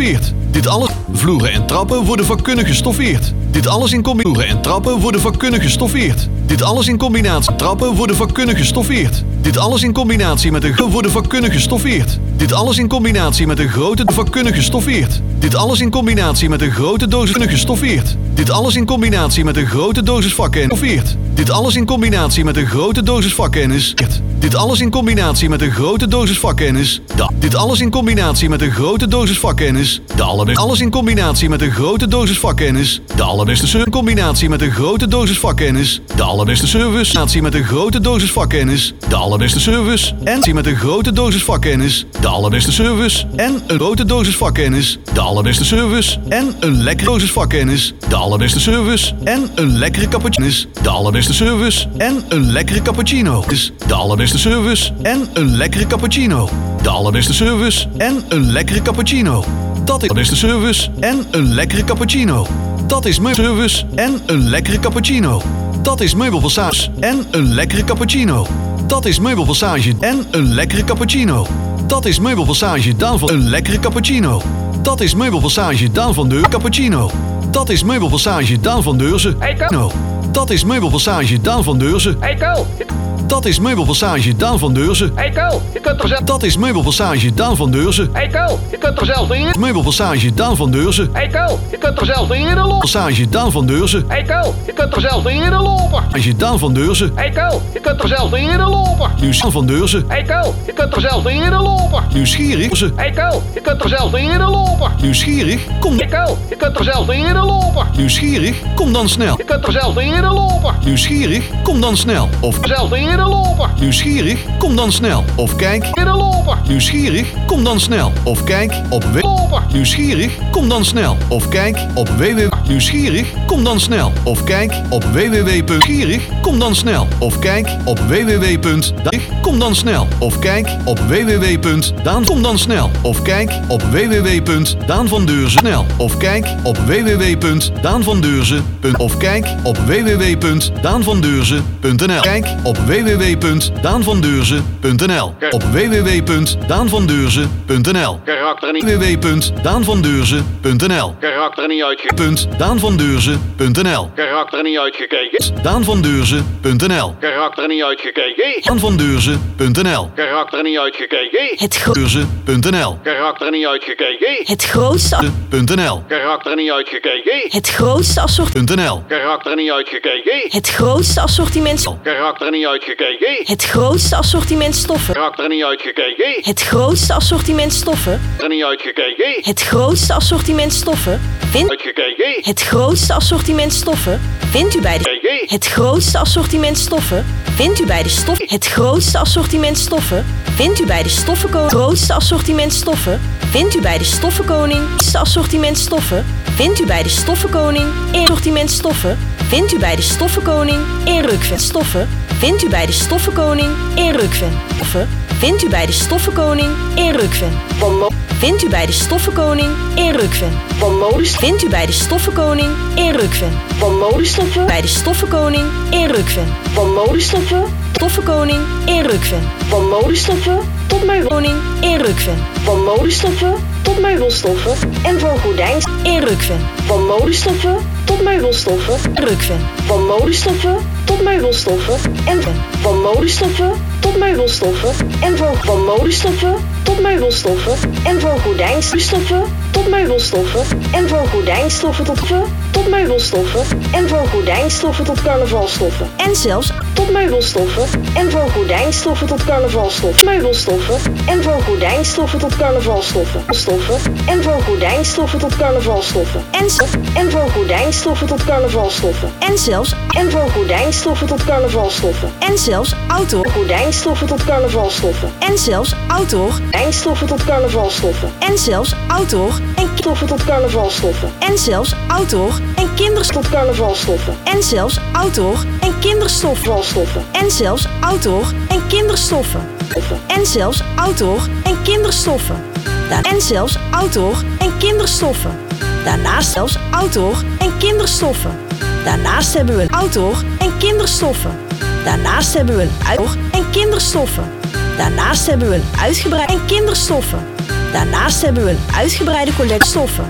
Dit alles vloeren en trappen worden vakkundig gestoffeerd. Dit alles in combinatie vloeren en trappen worden vakkundig gestoffeerd. Dit alles in combinatie trappen worden vakkundig gestoffeerd. Dit alles in combinatie met een ge worden vakkundig gestoffeerd. Dit alles in combinatie met een grote vakkundig gestoffeerd. Dit alles in combinatie met een grote dosis gestoffeerd. Dit alles in combinatie met een grote dosis vakkennis gestoffeerd. Dit alles in combinatie met een grote dosis vakkennis. Dit alles in combinatie met een grote dosis vakkennis. Da. Dit alles in combinatie met een grote dosis vakkennis. De allerbeste. Alles in combinatie met een grote dosis vakkennis. De allerbeste service. Combinatie met een grote dosis vakkennis. De allerbeste service. Combinatie met een grote dosis vakkennis. De allerbeste service. En met een grote dosis vakkennis. De allerbeste service. En een grote dosis vakkennis. De allerbeste service. En een lekkere dosis vakkennis. De allerbeste service. En een lekkere cappuccino. De allerbeste service. En een lekkere cappuccino. De allerbeste service. En een lekkere cappuccino. De allerbeste service. En een lekkere cappuccino. Dat is de beste service. En een lekkere cappuccino. Dat is mijn service. En een lekkere cappuccino. Dat is meubelpassage. En een lekkere cappuccino. Dat is meubelpassage. En een lekkere cappuccino. Dat is meubelpassage Daan van een lekkere cappuccino. Dat is meubelpassage Daan van Deur cappuccino. Dat is meubelpassage Daan van Deurzen. Hey, no. Dat is meubelpassage Daan van Deurzen. Hey, Ko. Dat is meubelpassage Daan van Deurzen. Hey, Ko. Je kunt er zelf... Dat is meubelpassage Daan van Deurzen. Hey, Ko. Je kunt er zelf in. Meubelpassage Daan van Deurzen. Hey, Ko. Je kunt er zelf in lopen. Passage Daan van Deurzen. Hey, Ko. Je kunt er zelf in lopen. Passage Daan van Deurzen. Hey, Ko. Je kunt er zelf in lopen. Nieuwsgierig van Deurzen. Hey, Ko. Je kunt er zelf in lopen. Nieuwsgierig. Hey, Ko. Je kunt er zelf in lopen. Nieuwsgierig. Kom. Hey, Ko. Je kunt er zelf in lopen. Nieuwsgierig. Kom dan snel. Je kunt er zelf in lopen. Nieuwsgierig. Kom dan snel. Of Zelf in lopen. nieuwsgierig. Kom dan snel. Of kijk. In lopen. Nieuwsgierig. Kom dan snel. Of kijk op w. Lopen. Nieuwsgierig. Kom dan snel. Of kijk op www. Nieuwsgierig. Kom dan snel. Of kijk op www. Nieuwsgierig. Kom dan snel. Of kijk op www. Kom dan snel. Of kijk op www. Daan. Kom dan snel. Of kijk op www. Daan van Deurzen. Snel. Of kijk op www. Daan van Deurzen. Of kijk op www. Daan van Deurzen punt n l. Kijk op www. Daan van Deurzen punt n l. Op www. Daan van Deurzen punt n l. Karakter niet. www. Daan van Deurzen punt n l. Karakter niet uitgekeken. Daan van Deurzen punt n l. Karakter niet uitgekeken. Daan van Deurzen punt n l. Karakter niet uitgekeken. Daan van Deurzen punt n l. Karakter niet uitgekeken. Het, gro Deurzen punt n l. Karakter niet uitgekeken. het grootste, punt n l. Karakter niet uitgekeken. het grootste assortiment, punt n l. Karakter niet uitgekeken. het grootste assortiment, Karakter niet uitgekeken. het grootste assortiment stoffen, Karakter niet uitgekeken. het grootste assortiment stoffen, Er niet uitgekeken. het grootste assortiment stoffen, vindt, Uitgekeken. het grootste assortiment stoffen, vindt u bij de, Gekeken. het grootste assortiment stoffen, vindt u bij de stof, het grootste assortiment stoffen, vindt u bij de stoffenkoning, grootste assortiment stoffen, vindt u bij de stoffenkoning, het assortiment stoffen, vindt u bij de stoffenkoning, assortiment stoffen, vindt u bij de stoffenkoning, in Rukven stoffen, vindt u bij de stoffenkoning, in Rukven stoffen, vindt u bij de stoffenkoning, in Rukven, vindt u bij de stoffenkoning, in Rukven, vindt u bij de stoffenkoning, in Rukven, Van modestoffen, bij de stoffenkoning, in Rukven, van modestoffen, stoffenkoning, in Rukven, van modestoffen tot meubel, koning, in Rukven, van modestoffen tot meubelstoffen en van gordijns, in Rukven, van modestoffen tot meubelstoffen, Rukven, van modestoffen tot meubelstoffen en van modestoffen tot meubelstoffen en van van modestoffen tot meubelstoffen en van gordijnstoffen tot meubelstoffen en van gordijnstoffen tot tot meubelstoffen en van gordijnstoffen tot carnavalstoffen en zelfs tot meubelstoffen en van gordijnstoffen tot carnavalstoffen, meubelstoffen en van gordijnstoffen tot carnavalstoffen, stoffen en van gordijnstoffen tot carnavalstoffen en, z- en van gordijnstoffen tot carnavalstoffen en zelfs en van gordijnstoffen tot carnavalstoffen, en zelfs outdoor gordijnstoffen tot carnavalstoffen, en zelfs outdoor gordijnstoffen tot carnavalstoffen, en zelfs outdoor en ki- stoffen tot carnavalstoffen, en zelfs outdoor en kinderstof tot carnavalstoffen, en zelfs outdoor en kinderstoffen valstoffen, en zelfs outdoor en kinderstoffen en zelfs outdoor en kinderstoffen Da- en zelfs outdoor en kinderstoffen daarnaast zelfs outdoor en kinderstoffen daarnaast hebben we een outdoor en kinderstoffen daarnaast hebben we een outdoor en kinderstoffen daarnaast hebben we een uitgebreid en kinderstoffen daarnaast hebben we een uitgebreide collectie stoffen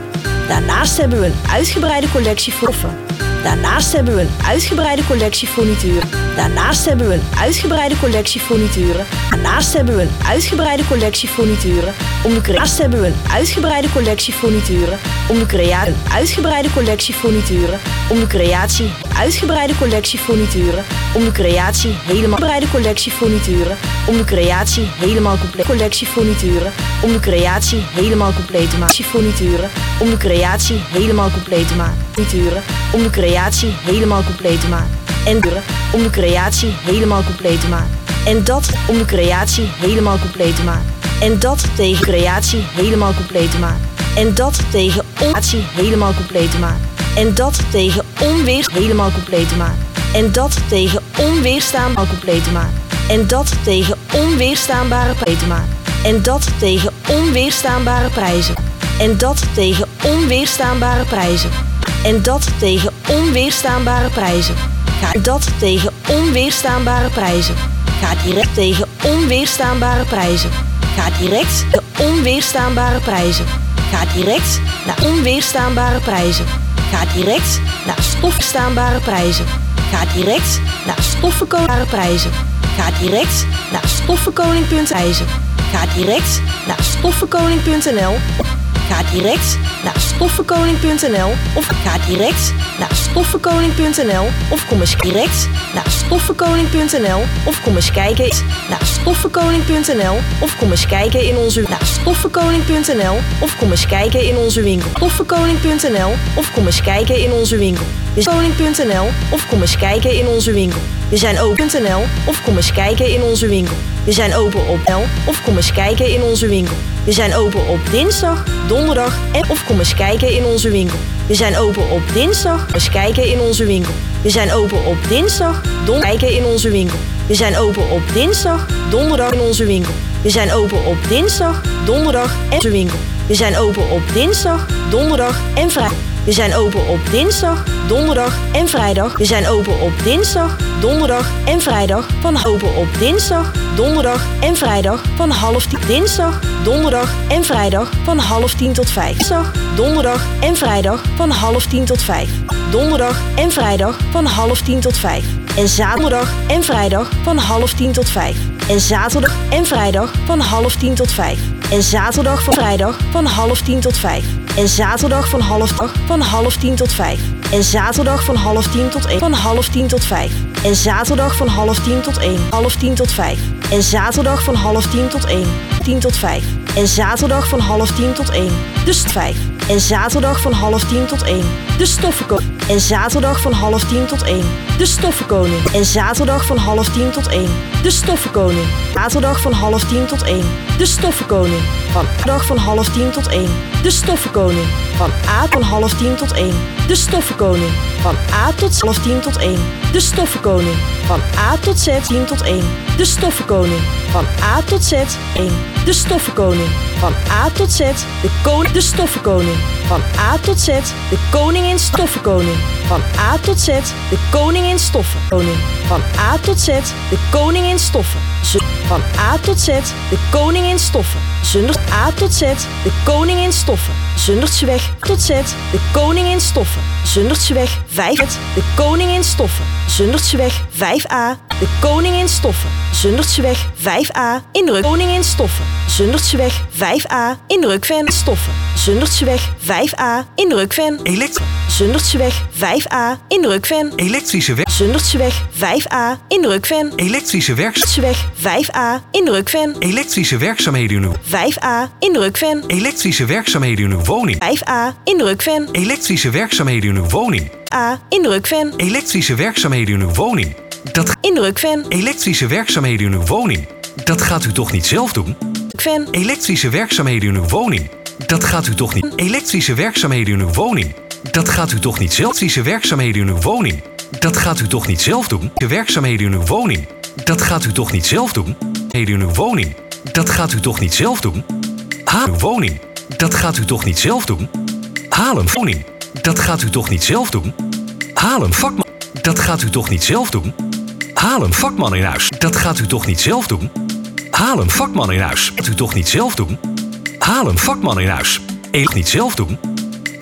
Daarnaast hebben we een uitgebreide collectie stoffen. Daarnaast hebben we een uitgebreide collectie furnituren. Daarnaast hebben we een uitgebreide collectie furnituren. Daarnaast hebben we een uitgebreide collectie furnituren. Om de Daarnaast hebben we een uitgebreide collectie furnituren. Om de creatie een uitgebreide collectie furnituren. Om de creatie uitgebreide collectie furnituren. Om de creatie helemaal uitgebreide collectie furnituren. Om de creatie helemaal compleet collectie furnituren. Om de creatie helemaal compleet te maken furnituren. Om de creatie helemaal compleet te maken furnituren. Om de creatie helemaal compleet te maken. En om de creatie helemaal compleet te maken. En dat om de creatie helemaal compleet te maken. En dat tegen creatie helemaal compleet te maken. En dat tegen creatie helemaal compleet te maken. En dat tegen onweer helemaal compleet te maken. En dat tegen onweerstaanbaar compleet te maken. En dat tegen onweerstaanbare prijzen te maken. En dat tegen onweerstaanbare prijzen. En dat tegen onweerstaanbare prijzen. En dat tegen onweerstaanbare prijzen. Ga dat tegen onweerstaanbare prijzen. Ga direct tegen onweerstaanbare prijzen. Ga direct de onweerstaanbare prijzen. Ga direct naar onweerstaanbare prijzen. Ga direct naar stofstaanbare prijzen. Ga direct naar stoffenkoningbare prijzen. Ga direct naar stoffenkoning.prijzen. Ga direct naar stoffenkoning punt n l. Ga direct naar stoffenkoning punt n l of ga direct naar stoffenkoning punt n l of kom eens direct naar stoffenkoning punt n l of kom eens kijken naar stoffenkoning punt n l of kom eens kijken in onze naar stoffenkoning punt n l of kom eens kijken in onze winkel. stoffenkoning punt n l of kom eens kijken in onze winkel. Koning punt n l of kom eens kijken in onze winkel. We zijn open punt n l of kom eens kijken in onze winkel. We zijn open op L of kom eens kijken in onze winkel. We zijn open op dinsdag, donderdag en of kom eens kijken in onze winkel. We zijn open op dinsdag, eens kijken in onze winkel. We zijn open op dinsdag, donderdag kijken in onze winkel. We zijn open op dinsdag, donderdag in onze winkel. We zijn open op dinsdag, donderdag en onze winkel. We zijn open op dinsdag, donderdag en vrijdag. We zijn open op dinsdag, donderdag en vrijdag. We zijn open op dinsdag, donderdag en vrijdag. Van open op dinsdag, donderdag en vrijdag. Van half tien. Dinsdag, donderdag en vrijdag. Van half tien tot vijf. Dinsdag, donderdag en vrijdag. Van half tien tot vijf. Donderdag en vrijdag. Van half tien tot vijf. En zaterdag en vrijdag. Van half tien tot vijf. En zaterdag en vrijdag. Van half tien tot vijf. En zaterdag van vrijdag. Van half tien tot vijf. En zaterdag van half van half tien tot vijf. En zaterdag van half tien tot één. Van half tien tot vijf. En zaterdag van half tien tot één. Half tien tot vijf. En zaterdag van half tien tot één. Tien tot vijf. En zaterdag van half tien tot één. Dus vijf. En zaterdag van half tien tot één. De stoffenkoning. En zaterdag van half tien tot één. De stoffenkoning. En zaterdag van half tien tot één. De stoffenkoning. Zaterdag van half tien tot één. De stoffenkoning. Van dag van half tien tot één. De stoffenkoning. Van A van half tien tot één. De stoffenkoning. Van A tot half tien tot één. De stoffenkoning. Van A tot Z tien tot één. De stoffenkoning. Van A tot Z één. De stoffenkoning. Van A tot Z de koning. De stoffenkoning. Van A tot Z de koningin stoffenkoning. Van A tot Z de koningin stoffenkoning. Van A tot Z de koningin stoffen. Van A tot Z de koningin stoffen. Zonder A tot Z de koningin stoffen. Zundertsweg tot Z de koningin stoffen. Zundertsweg vijf de koningin stoffen. Zundertsweg vijf a de koningin stoffen. Zundertsweg vijf a in Ruk koningin stoffen. Zundertsweg vijf a in Rukven stoffen. Zundertsweg vijf a in Rukven Elekt Zundertsweg vijf a in Rukven elektrische weg Zundertsweg vijf a in Rukven elektrische werks Zundertsweg vijf a in Rukven elektrische werkzaamheden in uw vijf a in Rukven elektrische werkzaamheden in uw woning vijf a in Rukven elektrische werkzaamheden in uw woning a in Rukven elektrische werkzaamheden in uw woning dat in Rukven elektrische werkzaamheden in uw woning dat gaat u toch niet zelf doen? Rukven Elektrische werkzaamheden in uw woning. Dat gaat u toch niet. Elektrische werkzaamheden in uw woning. Dat gaat u toch niet zelf. Elektrische werkzaamheden in uw woning. Dat gaat u toch niet zelf doen. De werkzaamheden in uw woning. Dat gaat u toch niet zelf doen. In uw woning. Dat gaat u toch niet zelf doen. Haal uw woning. Dat gaat u toch niet zelf doen. Haal een woning. Dat gaat u toch niet zelf doen. Haal een vakman. Dat gaat u toch niet zelf doen. Haal een vakman in huis. Dat gaat u toch niet zelf doen. Haal een vakman in huis. Dat u toch niet zelf doen. Haal een vakman in huis. Eet niet zelf doen.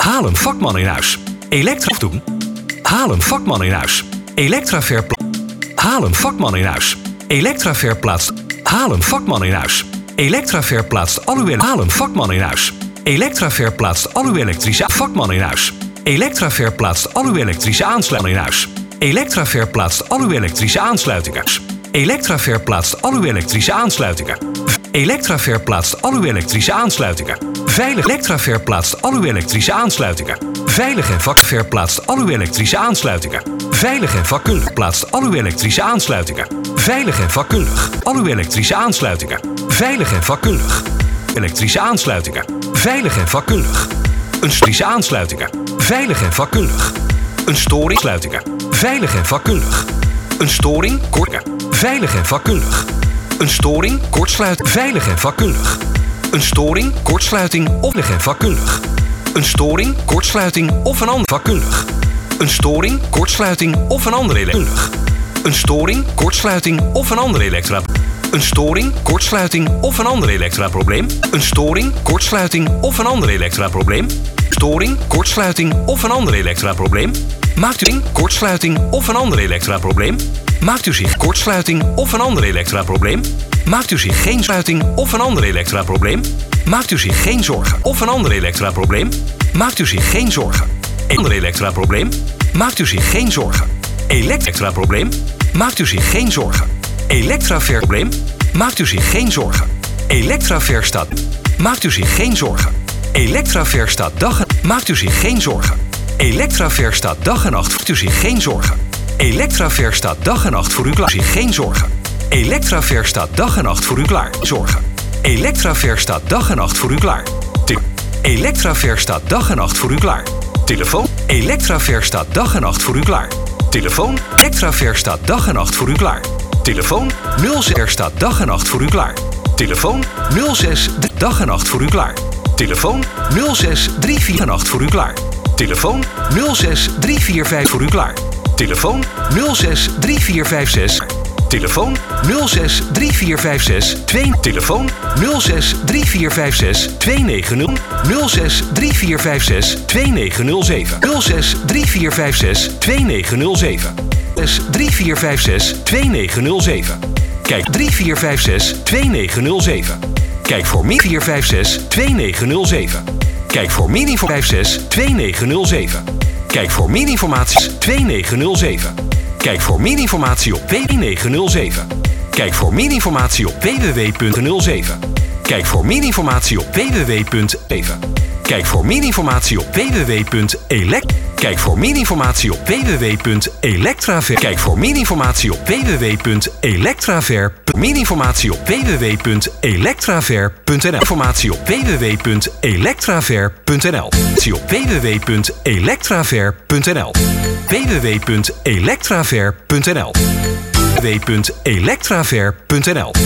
Haal een vakman in huis. Elektra doen. Haal een vakman in huis. Elektra verplaatst. Haal een vakman in huis. Elektra verplaatst. Haal een vakman in huis. Elektra verplaatst al uw... Haal een vakman in huis. Elektra verplaatst al uw elektrische... Vakman in huis. Elektra verplaatst al uw elektrische aansluitingen in huis. Elektra verplaatst al uw elektrische aansluitingen. Elektra verplaatst al uw elektrische aansluitingen. Elektra verplaatst al uw elektrische aansluitingen. Veilig. Elektra verplaatst al uw elektrische aansluitingen. Veilig en vak verplaatst al uw elektrische aansluitingen. Veilig en vakkundig plaatst al uw elektrische aansluitingen. Veilig en vakkundig al uw elektrische aansluitingen. Veilig en vakkundig. Elektrische aansluitingen. Veilig en vakkundig. Een elektrische aansluitingen. Veilig en vakkundig. Een storing sluitingen. Veilig en vakkundig. Een storing kort. Veilig en vakkundig. Een storing kortsluiting. Veilig en vakkundig. Een storing kortsluiting of en vakkundig. Een storing kortsluiting of een ander vakkundig. Een storing kortsluiting of een ander elektrisch. Een storing kortsluiting of een ander elektra. Een storing kortsluiting of een ander elektra probleem. Een storing kortsluiting of een ander elektra probleem. Storing kortsluiting of een ander elektra probleem. Maakt u een kortsluiting of een ander elektra probleem? Maakt u zich kortsluiting of een ander elektra probleem? Maakt u zich geen sluiting of een ander elektra probleem? Maakt u zich geen zorgen of een ander elektra probleem? Maakt u zich geen zorgen. Een ander elektra probleem? Maakt u zich geen zorgen. Elektra probleem? Maakt u zich geen zorgen. Elektra probleem? Maakt u zich geen zorgen. Elektra staat. Maakt u zich geen zorgen. Elektra staat dag en maakt u zich geen zorgen. Elektra staat dag en nacht. Maakt u zich geen zorgen. Elektra staat dag en nacht voor u klaar. Zich geen zorgen. Elektra staat dag en nacht voor u klaar. Zorgen. Elektra staat dag en nacht voor u klaar. Tip. Elektra staat dag en nacht voor u klaar. Telefoon. Elektra staat dag en nacht voor u klaar. Telefoon. Elektra staat dag en nacht voor u klaar. Telefoon nul zes staat dag en nacht voor u klaar. Telefoon nul zes drie dag en nacht voor u klaar. Telefoon nul zes drie vier nacht voor u klaar. Telefoon nul zes drie vier vijf voor u klaar. Telefoon nul zes drie vier vijf zes. Telefoon nul zes drie vier vijf zes twee. Telefoon nul zes drie vier vijf zes twee negen nul. nul zes drie vier vijf zes twee negen nul zeven. nul zes drie vier vijf zes twee negen nul zeven. zes drie vier vijf zes twee negen nul zeven. Kijk drie vier vijf zes twee negen nul zeven. Kijk voor meer vier vijf zes twee negen nul zeven. Kijk voor meer info vijf zes twee negen nul zeven. Kijk voor meer informatie twee negen nul zeven. Kijk voor meer informatie op w negen nul zeven. Kijk voor meer informatie op w w w punt nul zeven. Kijk voor meer informatie op w w w punt zeven. Kijk voor meer informatie op w w w punt elect. Kijk voor meer informatie op w w w punt elektraver. Kijk voor meer informatie op w w w punt elektraver. Meer informatie op w w w punt elektraver punt n l. Informatie op w w w punt elektraver punt n l. Op w w w punt elektraver punt n l. w w w punt elektraver punt n l. w w w punt elektraver punt n l.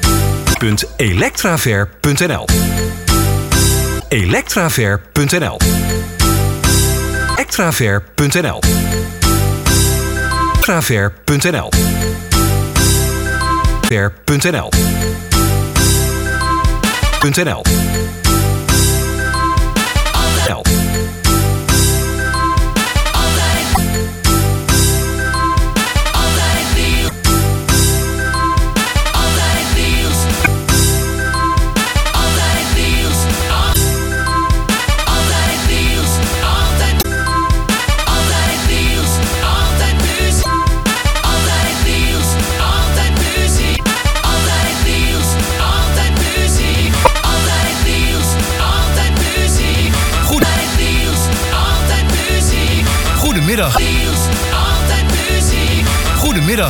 elektraver punt n l. elektraver punt n l. Elektraver punt n l. Elektraver punt n l. Ver punt n l. Punt n l. Goedemiddag. Goedemiddag.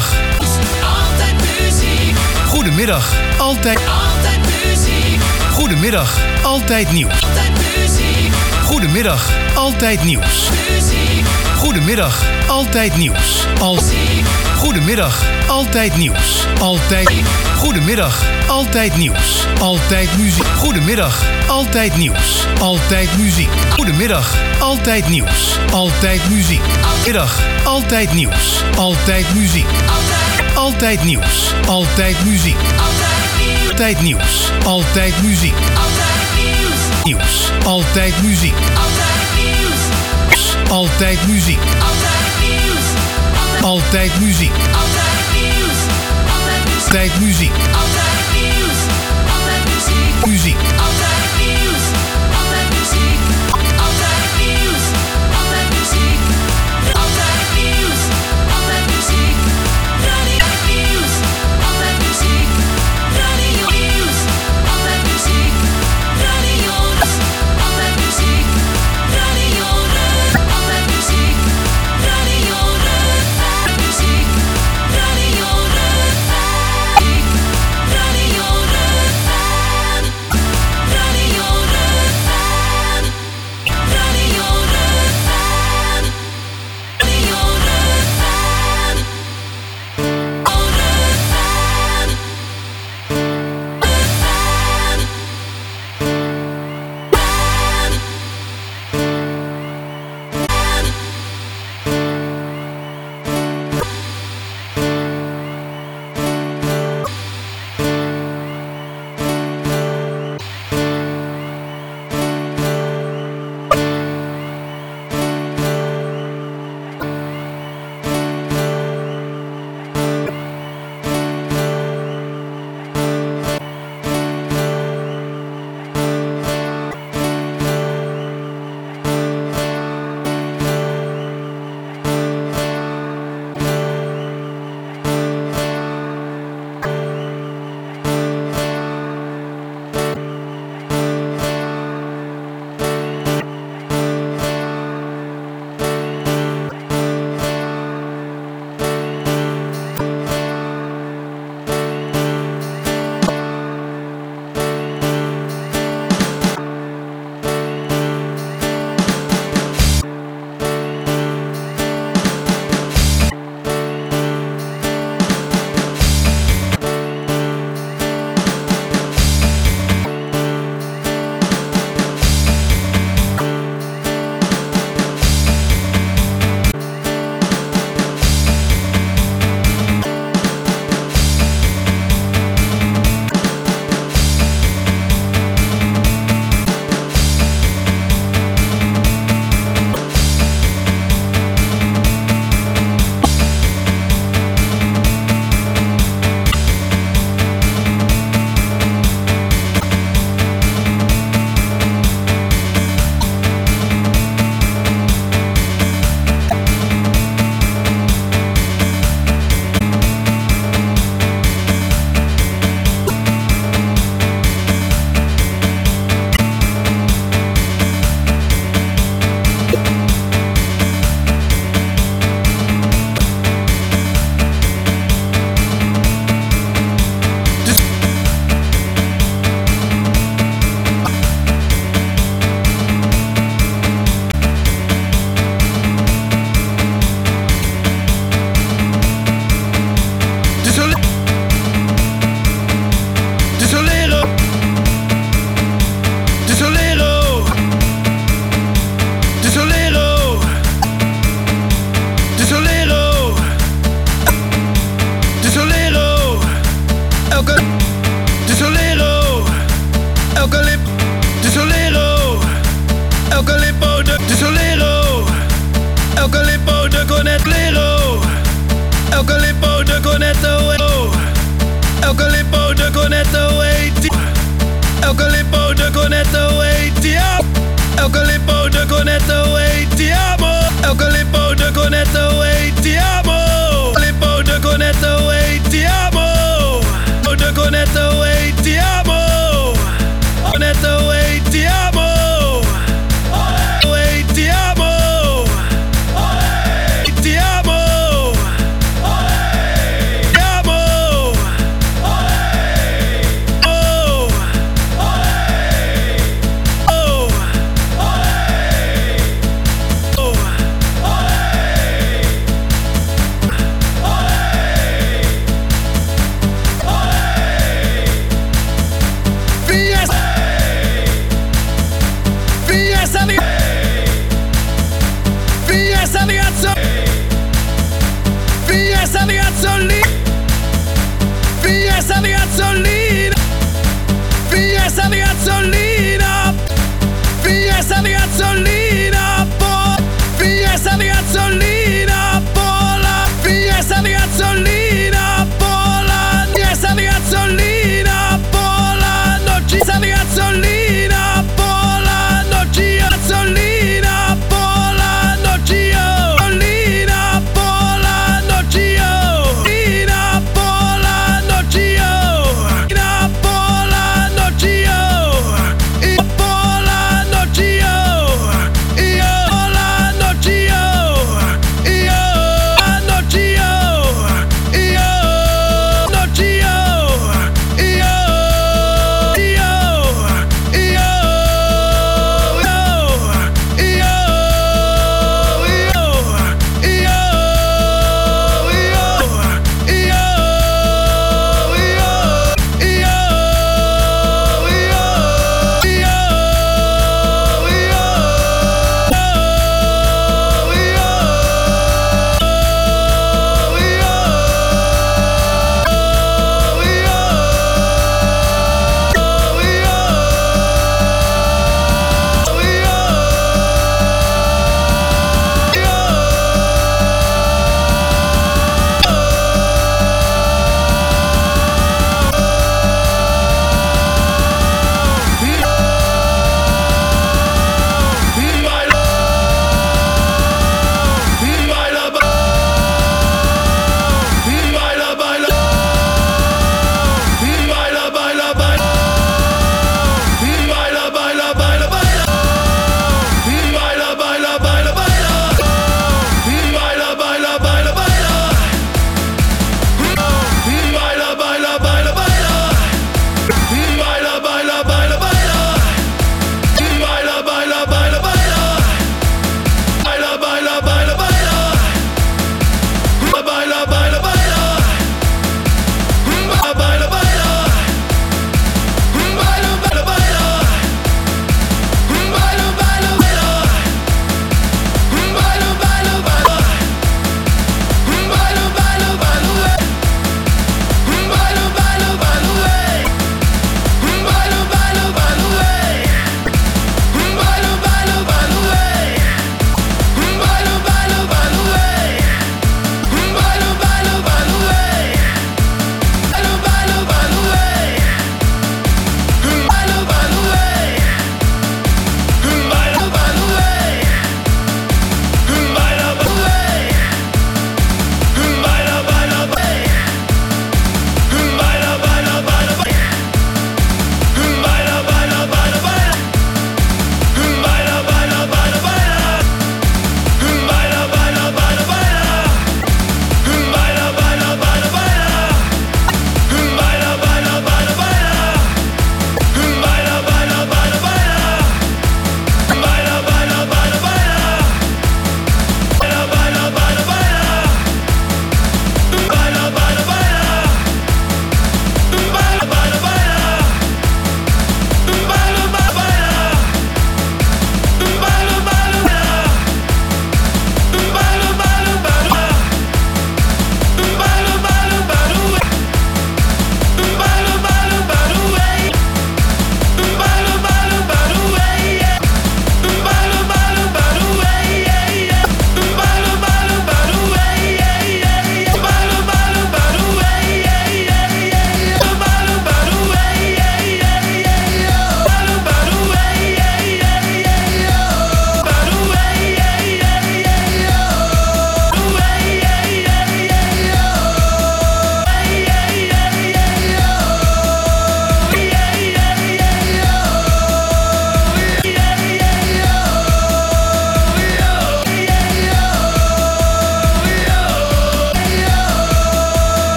Goedemiddag. Altijd. Goedemiddag. Altijd nieuws. Goedemiddag. Altijd nieuws. Goedemiddag. Altijd nieuws. Al. Goedemiddag. Altijd nieuws. Altijd. Goedemiddag. Altijd nieuws. Altijd muziek. Goedemiddag. Altijd nieuws. Altijd muziek. Goedemiddag. Altijd nieuws. Altijd muziek. Middag. Altijd nieuws. Altijd muziek. Altijd nieuws. Altijd muziek. Altijd nieuws. Altijd muziek. Nieuws. Altijd muziek. Altijd muziek. Altijd muziek. Altijd muziek. Muziek. gasolina, fiesta di gasolina, po', die gaat zo lief.